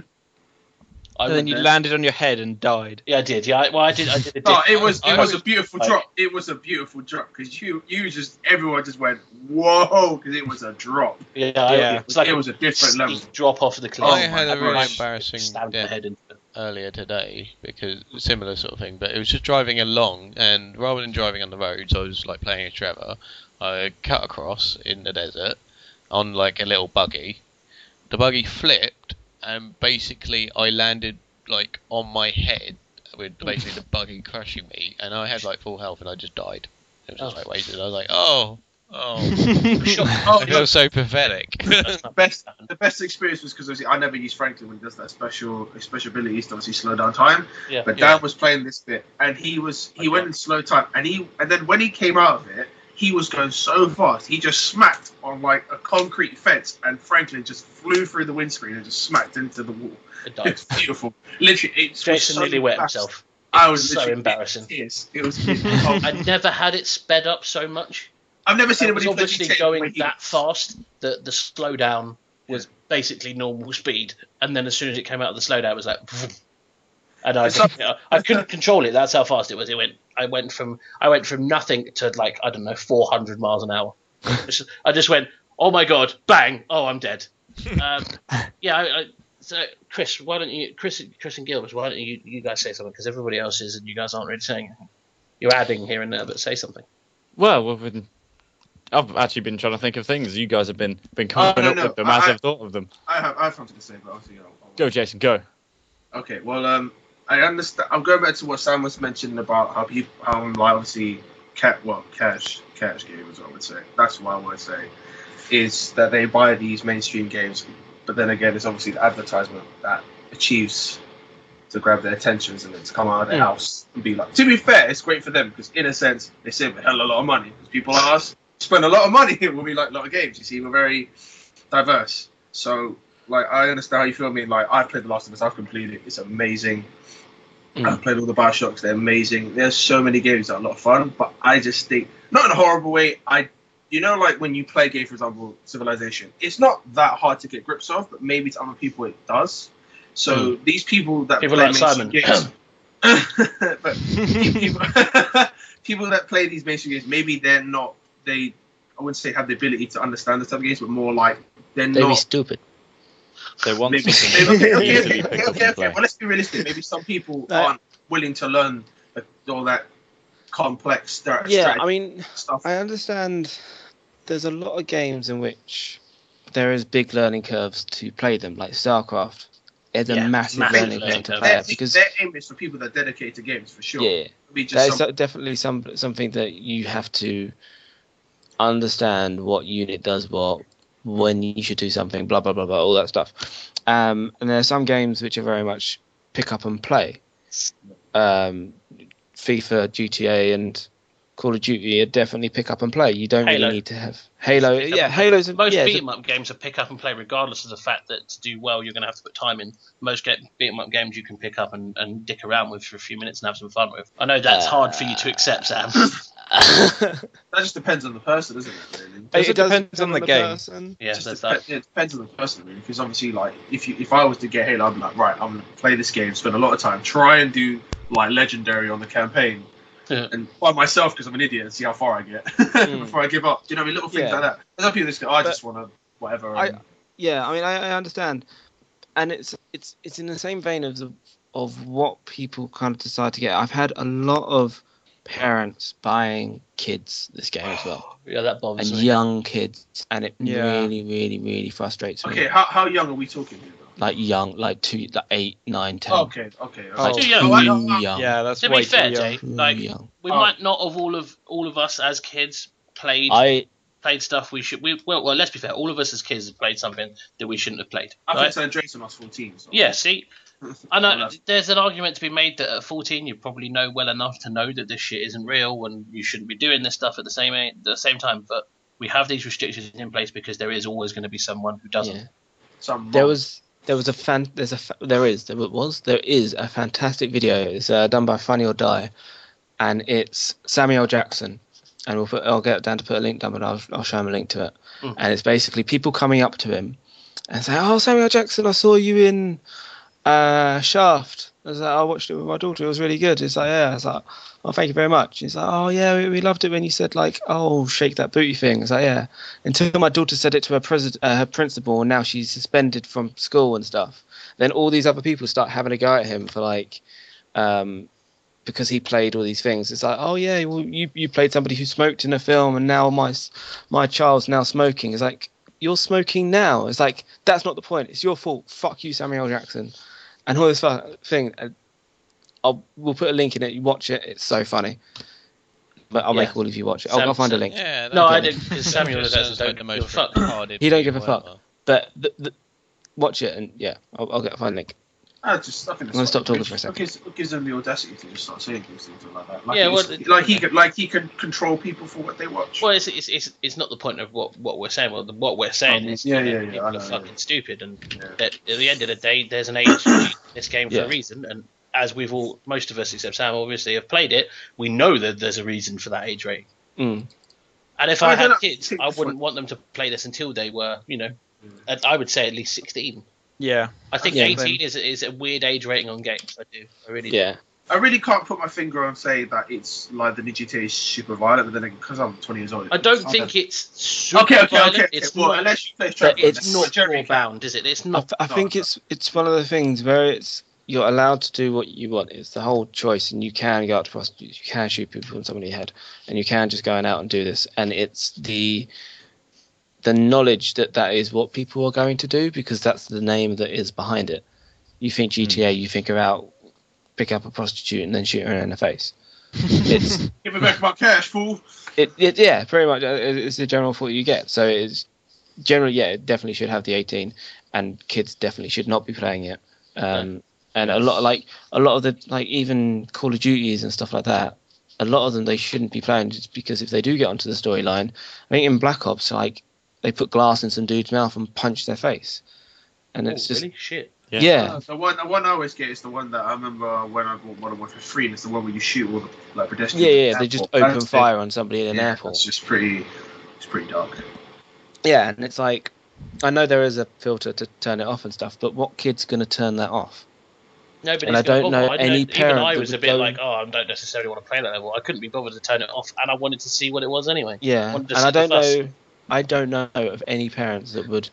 I And then you there. landed on your head and died. Yeah, I did. Yeah, I, well, I did. I did. A Oh, dip. it was I it was a beautiful I- drop. It was a beautiful drop because you you just everyone just went whoa because it was a drop. Yeah, I- Yeah. it was like It a was a different level. steep drop off of the cliff. I had a I really right embarrassing stabbed my death head into it. earlier today because similar sort of thing, but it was just driving along, and rather than driving on the roads, I was like playing as Trevor. I cut across in the desert on like a little buggy. The buggy flipped, and basically I landed like on my head with basically the buggy crushing me, and I had like full health, and I just died. It was just Oh. like wasted. I was like, oh, oh, Oh, I feel so pathetic. That's not best happened. the best experience was because I never use Franklin when he does that special special ability to obviously slow down time. Yeah. But Yeah. Dan was playing this bit and he was he Okay. went in slow time and he and then when he came out of it, he was going so fast. He just smacked on like a concrete fence and Franklin just flew through the windscreen and just smacked into the wall. It It died. was beautiful. Literally, it was Jason so nearly wet fast. himself. I was So literally embarrassing. in tears. It was. Oh, I never had it sped up so much. I've never seen It was anybody play obviously G T A going the way he that was. fast that the slowdown was basically normal speed, and then as soon as it came out of the slowdown, it was like, vroom. And I, It's not- you know, I couldn't control it. That's how fast it was. It went. I went from I went from nothing to like I don't know four hundred miles an hour. Just- I just went, oh my god, bang! Oh, I'm dead. Um, yeah. I, I, so Chris, why don't you, Chris, Chris and Gilbert, why don't you, you guys say something? Because everybody else is, and you guys aren't really saying anything. You're adding here and there, but say something. Well, we've been, I've actually been trying to think of things. You guys have been been Oh, coming no, up no, with them I- as I- I've thought of them. I have I have something to say, but obviously, you know, I'll- Go, Jason, go. Okay, well, um, I understand. I'm going back to what Sam was mentioning about how people, how like obviously, cat, well, cash, cash gamers, I would say. That's what I would say, is that they buy these mainstream games, but then again, it's obviously the advertisement that achieves to grab their attentions and then to come out of their Mm. house and be like. To be fair, it's great for them because in a sense they save a hell of a lot of money because people like us spend a lot of money when we like a lot of games. You see, we're very diverse, so. Like, I understand how you feel. I mean, like, I've played The Last of Us. I've completed it. It's amazing. Mm. I've played all the Bioshocks. They're amazing. There's so many games that are a lot of fun. But I just think, not in a horrible way, I, you know, like when you play a game, for example, Civilization, it's not that hard to get grips of, but maybe to other people it does. So these people that People play like mainstream Simon. games, but people, people that play these mainstream games, maybe they're not, they, I wouldn't say have the ability to understand the type of games, but more like they're They'd be not. stupid. They want Maybe, something maybe okay, that okay, you can okay, easily okay, pick up okay, and okay. play. Well, let's be realistic. Maybe some people No. aren't willing to learn the, all that complex strat- Yeah, strategy I mean, stuff. I understand there's a lot of games in which there is big learning curves to play them, like StarCraft. It's a Yeah, massive, massive learning learning curve to curve. play their, it because their aim is for people that are dedicated to games, for sure. yeah, It'd be just that is some- so- definitely some something that you have to understand what unit does what, when you should do something, blah blah blah blah, all that stuff. Um, and there are some games which are very much pick up and play. Um, FIFA, G T A, and Call of Duty are definitely pick up and play. You don't Halo. really need to have Halo. Pick up Yeah, and play. Halo's Most yeah, beat 'em up games are pick up and play, regardless of the fact that to do well you're going to have to put time in. Most get, beat 'em up games you can pick up and, and dick around with for a few minutes and have some fun with. I know that's hard for you to accept, Sam. that just depends on the person, isn't it? Really? It does depends depend on the game. person. yeah, Just that's dep- that. It depends on the person, really. Because obviously, like, if you if I was to get Halo, I'd be like, right, I'm gonna play this game, spend a lot of time, try and do like legendary on the campaign, Yeah. and by myself because I'm an idiot and see how far I get before I give up. Do you know what I mean? Little things Yeah. like that. There's other people that just go, I But- just want to whatever. I- and- Yeah, I mean, I, I understand, and it's it's it's in the same vein of the of what people kind of decide to get. I've had a lot of parents buying kids this game as well, Yeah, that and bothers me. young kids, and it Yeah. really, really, really frustrates me. okay, how, how young are we talking here? Though? Like young, like two, like eight, nine, ten. Okay, okay. okay. Like Oh. Too young. too I- I- I- young. Yeah, that's To way be fair, too young. Jay, Too like young. we Oh. might not have all of all of us as kids played I played stuff we should. We, well, well, let's be fair. All of us as kids have played something that we shouldn't have played. I right? think San Andreas when I was fourteen. So. Yeah, see, I Well, know that's- there's an argument to be made that at fourteen you probably know well enough to know that this shit isn't real and you shouldn't be doing this stuff at the same a- the same time. But we have these restrictions in place because there is always going to be someone who doesn't. Yeah. Some There mob. was there was a fan there's a fa- there is there was there is a fantastic video. It's uh, done by Funny or Die, and it's Samuel Jackson. And we'll put I'll get Dan to put a link down, but I'll I'll show him a link to it. Mm. And it's basically people coming up to him and say, "Oh, Samuel Jackson, I saw you in uh, Shaft." I was like, "I watched it with my daughter. It was really good." It's like, "Yeah." I was like, "Oh, thank you very much." He's like, "Oh, yeah, we, we loved it when you said like, oh, shake that booty thing." It's like, "Yeah." Until my daughter said it to her president, uh, her principal, and now she's suspended from school and stuff. Then all these other people start having a go at him for like, um, because he played all these things. It's like, "Oh yeah, well, you you played somebody who smoked in a film, and now my my child's now smoking." It's like, you're smoking now. It's like, that's not the point. It's your fault. Fuck you, Samuel Jackson. And all this fu- thing. uh, I'll we'll put a link in it. You watch it. It's so funny. But I'll Yeah. make all of you watch it. I'll, Sam- I'll find a Sam- link. Yeah, No, I Okay. didn't, because Samuel Just Jackson sounds don't like the give a most fuck. retarded He don't give a people fuck. ever. But the, the, watch it, and yeah, I'll, I'll get find a link. I just I think I'm gonna it's stop like- talking what for a gives- second. What gives, what gives them the audacity to just start saying things like that? Like Yeah, he was- well, like he could, like he can control people for what they watch. Well, it's, it's it's it's not the point of what, what we're saying. Well, the, what we're saying Um, is yeah, you know, yeah, yeah, people I are know, fucking yeah. stupid, and Yeah. that at the end of the day, there's an age in this game for Yeah. a reason. And as we've all, most of us except Sam, obviously have played it, we know that there's a reason for that age rating. Mm. And if I I, don't had know, kids, think I for- wouldn't want them to play this until they were, you know, at- I would say at least sixteen. Yeah. I think Yeah. eighteen is is a weird age rating on games. I do, I really do. Yeah. I really can't put my finger on say that it's like the new G T A is super violent, but then because I'm twenty years old, I don't it's- think it's super Okay, okay, violent. okay. okay. It's well, not. unless you play But Strategy, it's It's not Jeremy law bound, is it? It's I, not. th- I think no. it's it's one of the things where it's you're allowed to do what you want. It's the whole choice, and you can go out to prostitutes, you can shoot people in somebody's head, and you can just go out and do this. And it's the the knowledge that that is what people are going to do because that's the name that is behind it. You think G T A, you think about pick up a prostitute and then shoot her in the face. It's Give me back my cash, fool. it, it yeah, pretty much. uh, It's the general thought you get. So it's generally, yeah, it definitely should have the eighteen, and kids definitely should not be playing it. Um, and a lot like a lot of the like even Call of Duties and stuff like that. A lot of them they shouldn't be playing just because if they do get onto the storyline, I think in Black Ops like they put glass in some dude's mouth and punch their face, and Oh, it's just really shit. Yeah. yeah. Uh, the one, the one I always get is the one that I remember when I bought Modern Warfare three, and it's the one where you shoot all the like pedestrians. Yeah, at yeah, the they just airport. open That's- fire on somebody in an yeah, airport. It's just pretty, it's pretty dark. Yeah, and it's like, I know there is a filter to turn it off and stuff, but what kid's going to turn that off? Nobody's And I gonna don't bother. know I any Even parent I that was a would bit go- like, oh, I don't necessarily want to play that level. I couldn't be bothered to turn it off, and I wanted to see what it was anyway. Yeah, Wanted and to I see the don't fuss. know, I don't know of any parents that would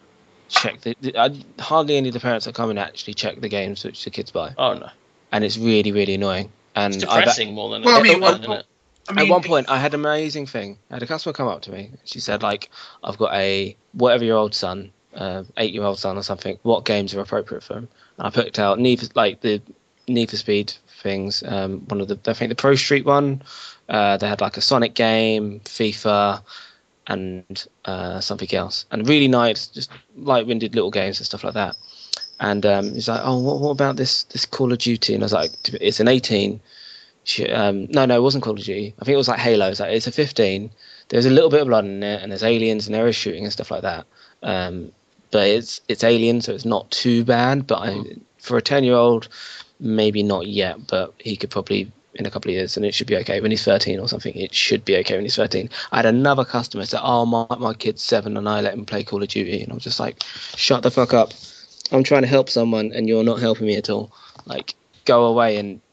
check the. the I, hardly any of the parents that come and actually check the games which the kids buy, Oh no, and it's really, really annoying. And it's I've, depressing more than Well, I anything, mean, well, isn't it? I mean, at one point, I had an amazing thing. I had a customer come up to me. She said, like, I've got a whatever-year-old son, uh, eight-year-old son or something. What games are appropriate for him? And I picked out Need for, like the Need for Speed things. Um, one of the, I think the Pro Street one. Uh, they had like a Sonic game, FIFA, and uh, something else. And really nice, just light-winded little games and stuff like that. And um, he's like, oh, what, what about this this Call of Duty? And I was like, it's an eighteen. She, um, no, no, it wasn't Call of Duty. I think it was like Halo. It's like it's a fifteen. There's a little bit of blood in it, and there's aliens, and there is shooting and stuff like that. Um, but it's it's alien, so it's not too bad. But I, for a ten-year-old, maybe not yet. But he could probably in a couple of years, and it should be okay when he's thirteen or something. It should be okay when he's thirteen. I had another customer say, "Oh, my my kid's seven, and I let him play Call of Duty," and I was just like, "Shut the fuck up! I'm trying to help someone, and you're not helping me at all. Like, go away and."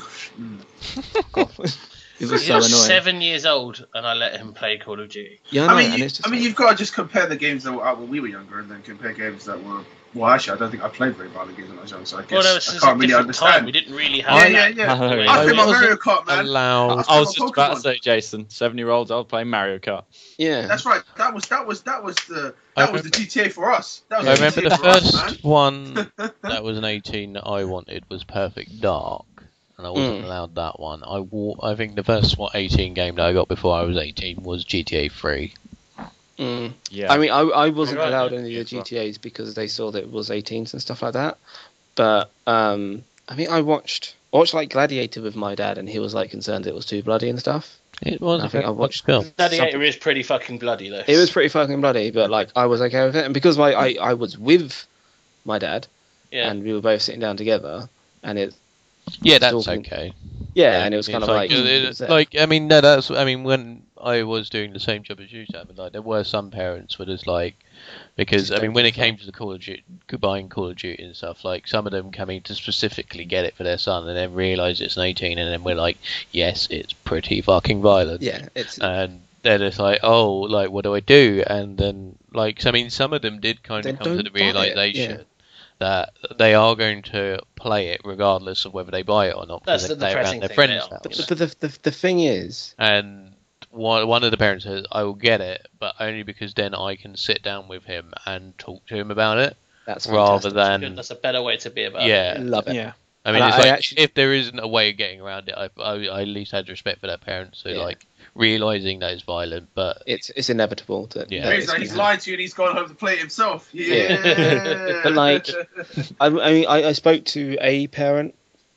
Fuck off. It was He so was annoying. seven years old, and I let him play Call of Duty. Yeah, I, I know, mean, and you, it's just I mean, like- you've got to just compare the games that were out when we were younger, and then compare games that were. Well, actually, I don't think I played very violent games when I was young, so I guess Well, no, it's I just a can't really different understand. time. We didn't really have. Yeah, that. yeah, yeah. No, way. I it play my wasn't Mario Kart, man. allowed. I I was was just about to Pokemon. say, Jason, seven-year-olds, I'll play Mario Kart. yeah. That's right. That was that was that was the I that was the G T A for us. That was I the remember G T A the for us, first one that was an eighteen that I wanted was Perfect Dark, and I wasn't Mm. allowed that one. I wa- I think the first one eighteen game that I got before I was eighteen was G T A three. Mm. Yeah. I mean, I, I wasn't Right, allowed yeah. any of the G T As because they saw that it was eighteens and stuff like that. But um, I mean, I watched I watched like Gladiator with my dad, and he was like concerned it was too bloody and stuff. It was. I a think I very watched- good film. Gladiator is pretty fucking bloody though. It was pretty fucking bloody, but like I was okay with it, and because I I, I was with my dad, yeah. and we were both sitting down together, and it Yeah, that's talking- okay. yeah, and it was kind It's of like, it- it it- was there. like I mean, no, that's I mean when I was doing the same job as you, Sam, and like there were some parents were just like because I mean when it came to the Call of Duty, buying Call of Duty and stuff, like some of them coming to specifically get it for their son and then realise it's an eighteen, and then we're like, yes, it's pretty fucking violent. yeah, it's And they're just like, oh, like, what do I do? And then, like, so, I mean, some of them did kind Then of come to don't the buy it, realization yeah. that they are going to play it regardless of whether they buy it or not. That's because the they play depressing around their thing, friends' they are. house. but, but the, the the thing is, And one, one of the parents says, I will get it, but only because then I can sit down with him and talk to him about it, that's rather fantastic. than, That's a better way to be about yeah. it. Love it. Yeah. I mean, And it's I like, actually- if there isn't a way of getting around it, I, I, I at least had respect for that parent, so, Yeah. like, realising that it's violent, but It's it's inevitable that, Yeah. that He's, it's like, gonna he's happen. lied to you and he's gone home to play it himself. Yeah. Yeah. But, like, I, I mean, I, I spoke to a parent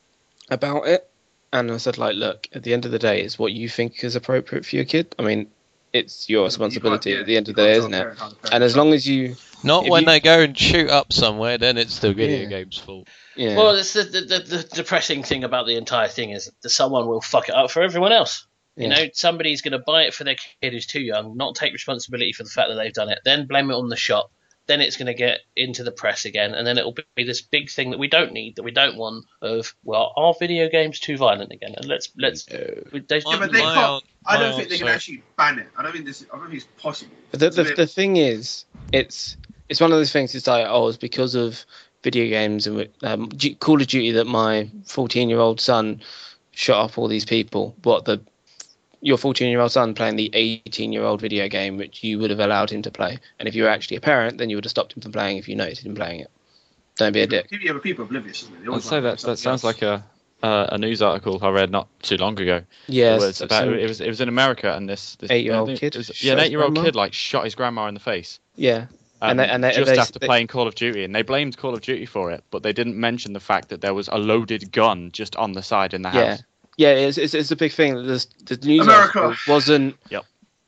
about it, and I said, like, look, at the end of the day, it's what you think is appropriate for your kid. I mean, it's your responsibility at the end of the day, isn't it? And as long as you, not If when you- they go and shoot up somewhere, then it's the video Yeah. game's fault. yeah, Well, it's the, the, the, the depressing thing about the entire thing is that someone will fuck it up for everyone else. You Yeah. know, somebody's going to buy it for their kid who's too young, not take responsibility for the fact that they've done it, then blame it on the shop. Then it's going to get into the press again, and then it'll be this big thing that we don't need, that we don't want. Of well, are video games too violent again? And let's let's. we- they- Yeah, but My they can't- aunt- I my don't think aunt- they can sorry. actually ban it. I don't think this. I don't think it's possible. But the, It's a the, bit- the thing is, it's it's one of those things. It's like, oh, it's because of video games and um, G- Call of Duty that my fourteen-year-old son shot up all these people. What the your fourteen-year-old son playing the eighteen-year-old video game, which you would have allowed him to play. And if you were actually a parent, then you would have stopped him from playing if you noticed him playing it. Don't be a dick. Yeah, but people are oblivious, isn't it? They I'd always say want that that something sounds else. like a uh, a news article I read not too long ago. Yeah, it was so- about so- it was it was in America, and this, this Eight-year-old I think kid it was- shot yeah, an his eight-year-old grandma? kid like shot his grandma in the face. yeah. Um, And they- and they- just they- after they- playing Call of Duty, and they blamed Call of Duty for it, but they didn't mention the fact that there was a loaded gun just on the side in the Yeah, house. yeah, it's it's, it's a big thing. The the news America. article wasn't. Yep.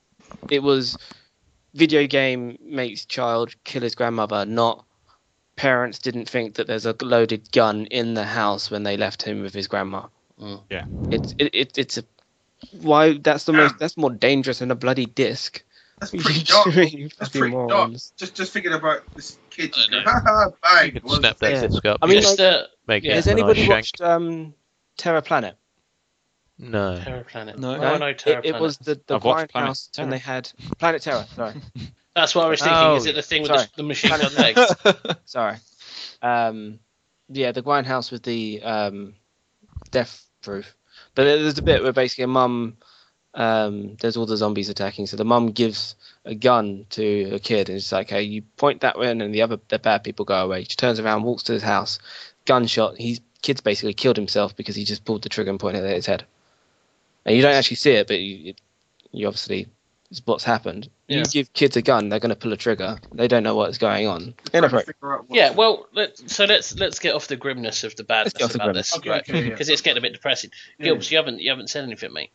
It was video game makes child kill his grandmother, not parents didn't think that there's a loaded gun in the house when they left him with his grandma. Mm. Yeah. It's it, it it's a why that's the most that's more dangerous than a bloody disc. That's pretty dark. You That's fucking pretty dark. morons. Just, just thinking about this kid. I Just going, know. ha ha, bang. You could What snap the that Yeah. disc up. I mean, yeah, Just, uh, make yeah. it Has a anybody nice shank. watched um, Terra Planet? No. Terror Planet. No. Oh, no, Terror it, it Planet. was the the I've watched Planet House Terror. and they had Planet Terror. Sorry. That's what I was thinking. Oh, is it the thing with sorry. the, the machine gun legs? Sorry. Um, yeah, the Grindhouse with the um, death proof. But there's a bit where basically a mum, um, there's all the zombies attacking, so the mum gives a gun to a kid, and it's like, hey, you point that way, and the other the bad people go away. She turns around, walks to his house, gunshot. He's kid's basically killed himself because he just pulled the trigger and pointed it at his head. And you don't actually see it, but you, it, you obviously it's what's happened. Yeah. You give kids a gun, they're going to pull a trigger. They don't know what's going on. Trying to Inappropriate. figure out what- Yeah, well, let, so let's let's get off the grimness of the badness get off the about grimness. this, Okay, right? okay, yeah. Because it's getting a bit depressing. Yeah. Gilbs, you haven't you haven't said anything, mate.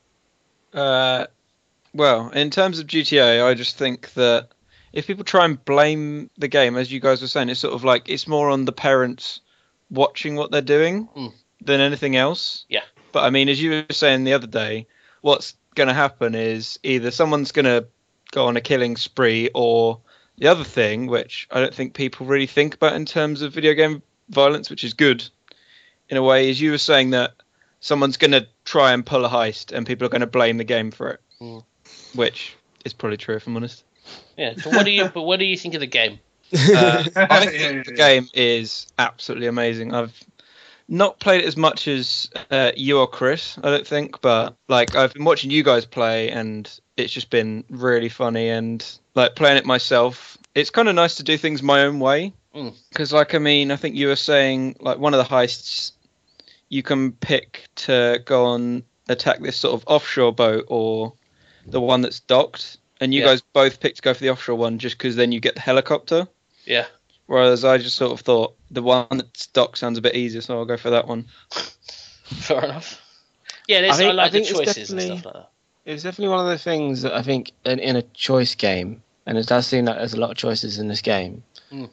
Uh, well, in terms of G T A, I just think that if people try and blame the game, as you guys were saying, it's sort of like it's more on the parents watching what they're doing Mm. than anything else. Yeah. But I mean, as you were saying the other day, what's going to happen is either someone's going to go on a killing spree, or the other thing, which I don't think people really think about in terms of video game violence, which is good in a way, is you were saying that someone's going to try and pull a heist and people are going to blame the game for it, Mm. which is probably true if I'm honest. Yeah. So what do you but what do you think of the game? Uh, I think Yeah, yeah, the yeah. game is absolutely amazing. I've not played it as much as uh, you or Chris, I don't think, but like I've been watching you guys play and it's just been really funny, and like playing it myself, it's kind of nice to do things my own way. Mm. Because like, I mean, I think you were saying like one of the heists you can pick to go on attack this sort of offshore boat or the one that's docked, and you Yeah. guys both picked to go for the offshore one just because then you get the helicopter. Yeah. Whereas I just sort of thought the one that's docked sounds a bit easier, so I'll go for that one. Fair enough. Yeah, there's, I, I think- like I think the it's choices and definitely- stuff like that. It's definitely one of the things that I think in, in a choice game, and it does seem like there's a lot of choices in this game, Mm.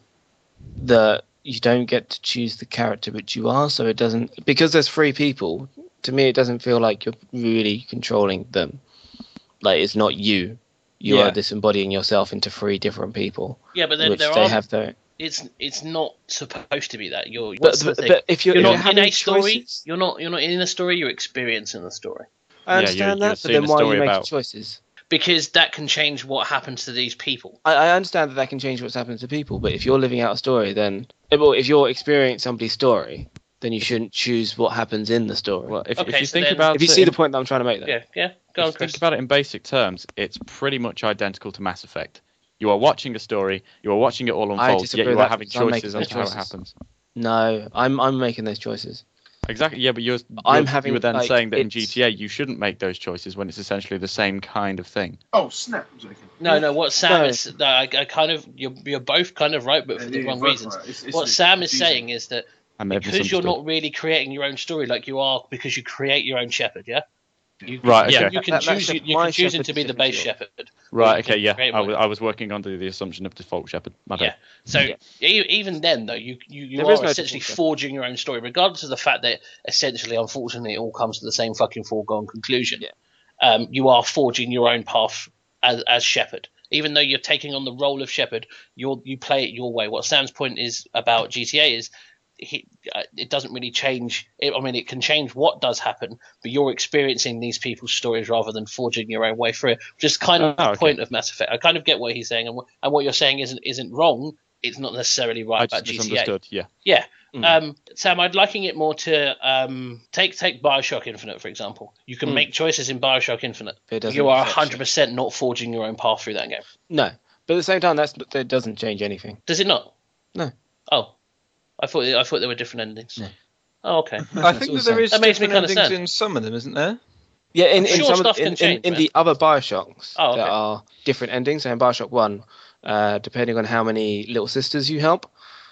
that you don't get to choose the character which you are, so it doesn't, because there's three people, to me it doesn't feel like you're really controlling them. Like, it's not you. You Yeah. are disembodying yourself into three different people, Yeah, but then which there they are. have their... It's it's not supposed to be that. You're. But, What's the but, thing? but if you're, You're if you're not in having a story. choices, You're not. You're not in a story. You're experiencing the story. I Yeah, understand you're- you're that, but seeing then a why are story you making about- choices? Because that can change what happens to these people. I, I understand that that can change what's happening to people, but if you're living out a story, then well, if you're experiencing somebody's story, then you shouldn't choose what happens in the story. Well, if, Okay, if you so think then- about if you it see in- the point that I'm trying to make, there, Yeah. Yeah. Go if on, you Chris. think about it in basic terms, it's pretty much identical to Mass Effect. You are watching a story, you are watching it all I unfold, disagree yet with you are that having because I'm making choices as those to how it choices. happens. no, I'm I'm making those choices. Exactly, yeah, but you're, I'm you're- having, you were then like, saying that in it's- G T A you shouldn't make those choices when it's essentially the same kind of thing. Oh snap! I'm joking. No, no. What Sam No. is, no, I, I kind of, you're, you're both kind of right, but for Yeah, the you're wrong both reasons. right. It's- it's What a bit Sam is confusing. saying is that I may have because you're misunderstood. not really creating your own story like you are, because you create your own shepherd, yeah. You, Right, yeah, okay. you can That- that choose. You, shepherd- you my can choose him shepherd to be is the base different shepherd. Right, you okay, can yeah. create I one. was, I was working under the assumption of default shepherd. My bad. Yeah. So e- even then, though, you you, you There is are no essentially default shepherd. forging your own story, regardless of the fact that essentially, unfortunately, it all comes to the same fucking foregone conclusion. Yeah. Um, you are forging your own path as as shepherd, even though you're taking on the role of shepherd. You you play it your way. What Sam's point is about G T A is. He, uh, it doesn't really change. It, I mean, it can change what does happen, but you're experiencing these people's stories rather than forging your own way through it. Which is kind of Oh, the okay. point of Mass Effect. I kind of get what he's saying, and what, and what you're saying isn't isn't wrong. It's not necessarily right I about just G T A. misunderstood, yeah. Yeah. Mm. Um, Sam, I'd liken it more to um, take take Bioshock Infinite, for example. You can Mm. make choices in Bioshock Infinite. It doesn't You are affect one hundred percent not forging your own path through that game. No, but at the same time, that's that doesn't change anything. Does it not? No. Oh, I thought I thought there were different endings. No. Oh, okay. I think all that there the is That makes me different kinda endings sad. in some of them, isn't there? Yeah, in, I'm in sure some stuff of, in, can change, in, in man. the other Bioshocks, Oh, okay. there are different endings. So in Bioshock One, uh, depending on how many little sisters you help,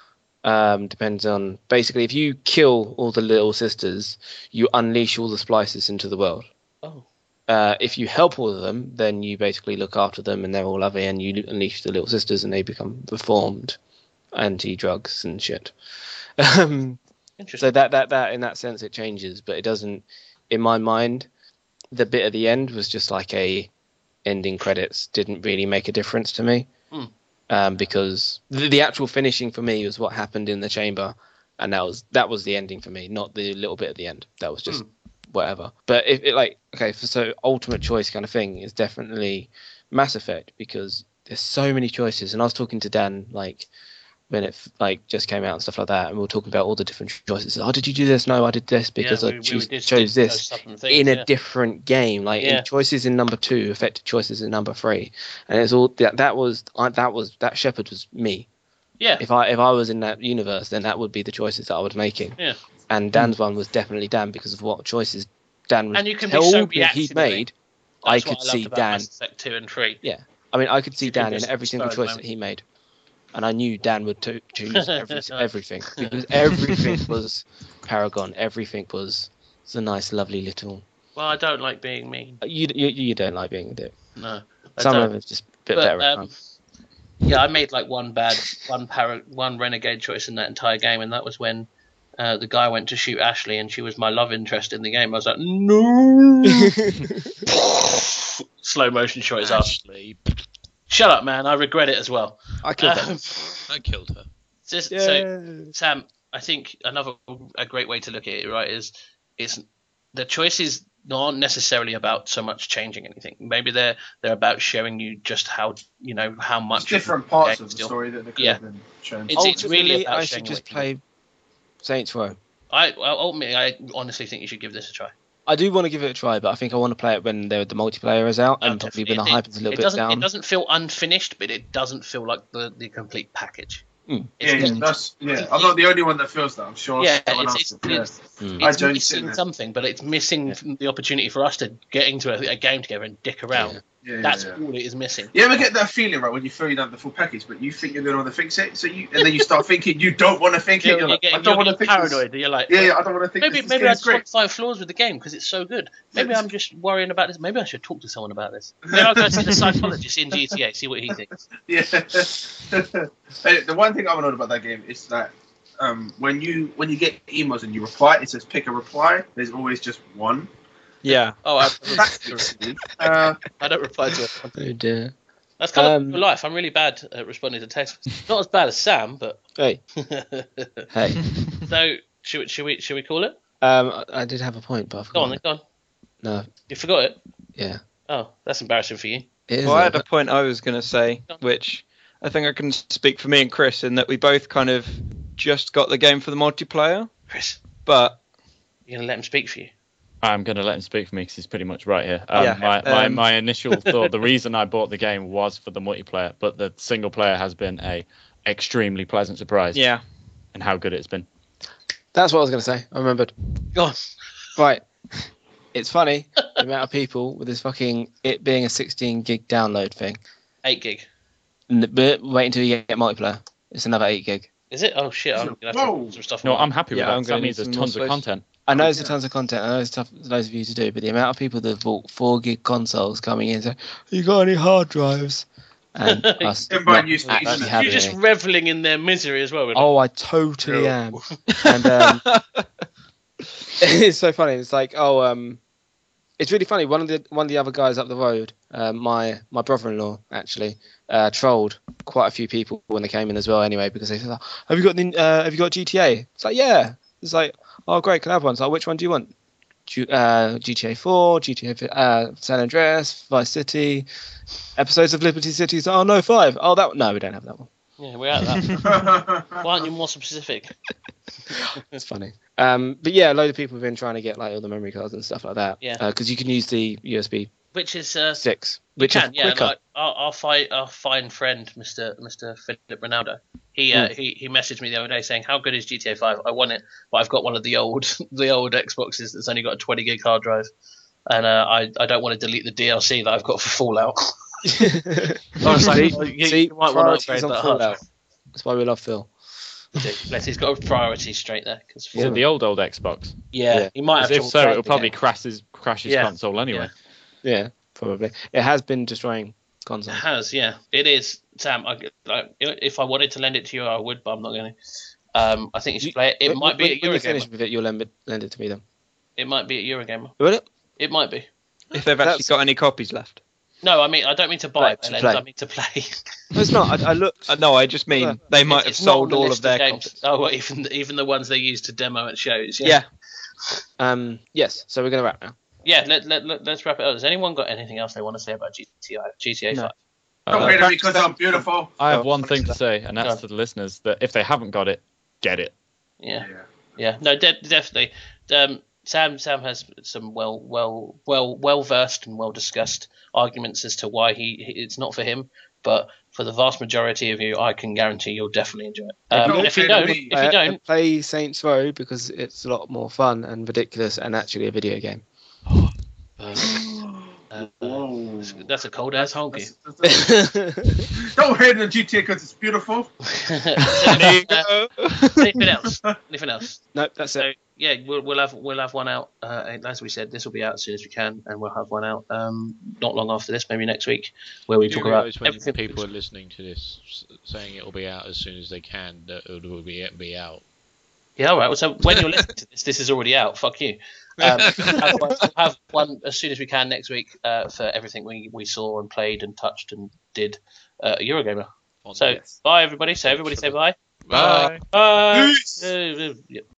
um, depends on basically if you kill all the little sisters, you unleash all the splices into the world. Oh. Uh, if you help all of them, then you basically look after them and they're all lovely, and you unleash the little sisters and they become reformed anti-drugs and shit. Um, Interesting. so that, that that in that sense it changes, but it doesn't. In my mind, the bit at the end was just like a ending credits. Didn't really make a difference to me, Hmm. um, because the, the actual finishing for me was what happened in the chamber, and that was that was the ending for me, not the little bit at the end. That was just whatever. But if it like okay, for so ultimate choice kind of thing is definitely Mass Effect, because there's so many choices. And I was talking to Dan like when it like just came out and stuff like that, and we were talking about all the different choices. Oh, did you do this? No, I did this because Yeah, I we- we choose, did chose those this stuff and things, in a yeah. different game. Like Yeah. in choices in number two affected choices in number three, and it's all that that was I, that was that shepherd was me. Yeah. If I if I was in that universe, then that would be the choices that I was making. Yeah. And Dan's one was definitely Dan because of what choices Dan was And you can be told so that reactive he'd in it. made. I That's could what I see loved about Dan. Mass Effect two and three. I mean, I could see You can Dan in just every single start choice going. that he made, and I knew Dan would to- choose every, everything because everything was Paragon. Everything was the nice, lovely little. Well, I don't like being mean. You you, you don't like being a dick. No. I Some don't. of them just a bit But, better. at um, times. Yeah, I made like one bad, one para, one renegade choice in that entire game, and that was when uh, the guy went to shoot Ashley, and she was my love interest in the game. I was like, no. Slow motion shot his ass. Ashley, Shut up, man. I regret it as well. I killed Um, them. I killed her. just, Yeah. So, Sam, I think another a great way to look at it, right, is it's the choices aren't necessarily about so much changing anything. Maybe they're they're about showing you just how you know how much It's different of parts game of the still- story that they could Yeah. have been shown. It's- it's really Ultimately, about I showing should just what you can play Saints Row. I well, ultimately, I honestly think you should give this a try. I do want to give it a try, but I think I want to play it when the the multiplayer is out, Oh, and probably when the definitely. hype is a little It bit doesn't down. it doesn't feel unfinished, but it doesn't feel like the, the complete package. Mm. It's, Yeah, yeah, it's- that's, yeah. I'm not the only one that feels that. I'm sure yeah, someone it's, else it's, will, yeah. it's, Mm. I it's don't missing see that. something, but it's missing the opportunity for us to get into a, a game together and dick around. Yeah, yeah, That's yeah. all it is missing. You ever get that feeling, right, when you feel you don't have the full package, but you think you're going to want to fix it, so you and then you start thinking you don't want to think You're, it. You're you're like, getting, I don't you're want to getting think paranoid. this. You're like, Yeah, well, yeah, I don't want to think maybe this. maybe This I game's just want great. to find flaws with the game because it's so good. Maybe Yes. I'm just worrying about this. Maybe I should talk to someone about this. Maybe I'll go see the psychologist in G T A, see what he thinks. Yeah. Hey, the one thing I'm annoyed about that game is that um, when you when you get emails and you reply, it says pick a reply. There's always just one. Yeah. Oh, I, Uh, I don't reply to it. Oh dear. That's kind Um, of real life. I'm really bad at responding to text messages. Not as bad as Sam, but. Hey, hey. So should we, should we should we call it? Um, I, I did have a point, but I Go forgot on, then, it. go on. No, You forgot it. yeah. Oh, that's embarrassing for you. It is. Well, I though. had a point I was going to say, which I think I can speak for me and Chris in that we both kind of just got the game for the multiplayer, Chris, but you're gonna let him speak for you. I'm going to let him speak for me because he's pretty much right here. Um, Yeah, my, my, um, my initial thought, the reason I bought the game was for the multiplayer, but the single player has been a extremely pleasant surprise. yeah. And how good it's been. That's what I was going to say. I remembered. Go on. Right. It's funny the amount of people with this fucking it being a sixteen gig download thing. Eight gig. N- But wait until you get multiplayer. It's another eight gig. Is it? Oh shit! I'm gonna have to Whoa. put some stuff. No, on I'm happy with Yeah, that. I'm 'cause gonna That means need there's some more tons of space. content. I know Oh, there's yeah. tons of content. I know there's stuff, loads of you to do, but the amount of people that have bought four gig consoles coming in and say, "You got any hard drives?" And us Them buying not used to actually internet. having You're just any. reveling in their misery as well. Really. Oh, I totally Yeah. am. And um, it's so funny. It's like, oh, um, it's really funny. One of the one of the other guys up the road, uh, my my brother-in-law actually, uh, trolled quite a few people when they came in as well. Anyway, because they said, oh, "Have you got the uh, Have you got G T A?" It's like, yeah. It's like, oh, great, can I have one? It's like, which one do you want? G- Uh, G T A four, G T A uh, San Andreas, Vice City, episodes of Liberty City. It's like, oh no, five. Oh, that no, we don't have that one. Yeah, we're out of that. Why aren't you more specific? It's funny. Um, but yeah, a load of people have been trying to get like all the memory cards and stuff like that. Yeah. Because you can use the U S B Which is uh, six, you which can, is yeah. quicker. Like, our, our, fi- our fine friend, Mister Mister Philip Ronaldo, he uh, Mm. he he messaged me the other day saying, "How good is G T A five? I want it, but I've got one of the old the old Xboxes that's only got a twenty gig hard drive, and uh, I I don't want to delete the D L C that I've got for Fallout." I was like, See, "Well, you, see, you might want to priorities upgrade on that hard Fallout. drive." That's why we love Phil. Bless, he's got priorities straight there. Cause Is it the old, old Xbox? yeah, Yeah. he might have If trouble so, playing it'll the probably game. crash his, crash his Yeah. console anyway. Yeah, probably. It has been destroying It consoles. has, yeah, it is. Sam, I, like, if I wanted to lend it to you, I would, but I'm not going to. Um, I think you should You- play it. It when, might be when, at when you finish Eurogamer. with it, you'll lend it, lend it to me then. It might be at Eurogamer. Will it? It might be. If they've actually That's- got any copies left. No, I mean I don't mean to buy Right, it. to Lend, play. I mean to play. No, it's not. I, I looked. Uh, no, I just mean Yeah. they might have It's not on sold the all list of their games. copies. Oh, well, even even the ones they use to demo at shows. Yeah. Yeah. Um, yes, so we're going to wrap now. Yeah. Let, let, let, let's wrap it up. Has anyone got anything else they want to say about G T A? G T A No. five? Don't Uh, hate me because I'm beautiful. I have Oh, one thing to say, and Go on. that's to the listeners, that if they haven't got it, get it. Yeah. Yeah. No, de- definitely. Um, Sam Sam has some well well well well versed and well discussed arguments as to why he, he it's not for him, but for the vast majority of you, I can guarantee you'll definitely enjoy it. Um, Don't and if you say don't, to me- if you Uh, don't, play Saints Row because it's a lot more fun and ridiculous and actually a video game. uh, Whoa. that's a cold ass honky. That's- that's- Don't hate on G T A because it's beautiful. There you go. Anything else? Anything else? Nope, that's So it. yeah, we'll, we'll have we'll have one out. Uh, and as we said, this will be out as soon as we can, and we'll have one out um, not long after this, maybe next week, where we You talk about realise when everything. people are listening to this, s- saying it will be out as soon as they can, that it will be be out. Yeah, all right. Well, so when you're listening to this, this is already out. Fuck you. Um, have, one, have one as soon as we can next week uh, for everything we, we saw and played and touched and did uh, Eurogamer. On So the- bye everybody. So everybody say bye. Bye. Bye. Peace. Uh, uh, yeah.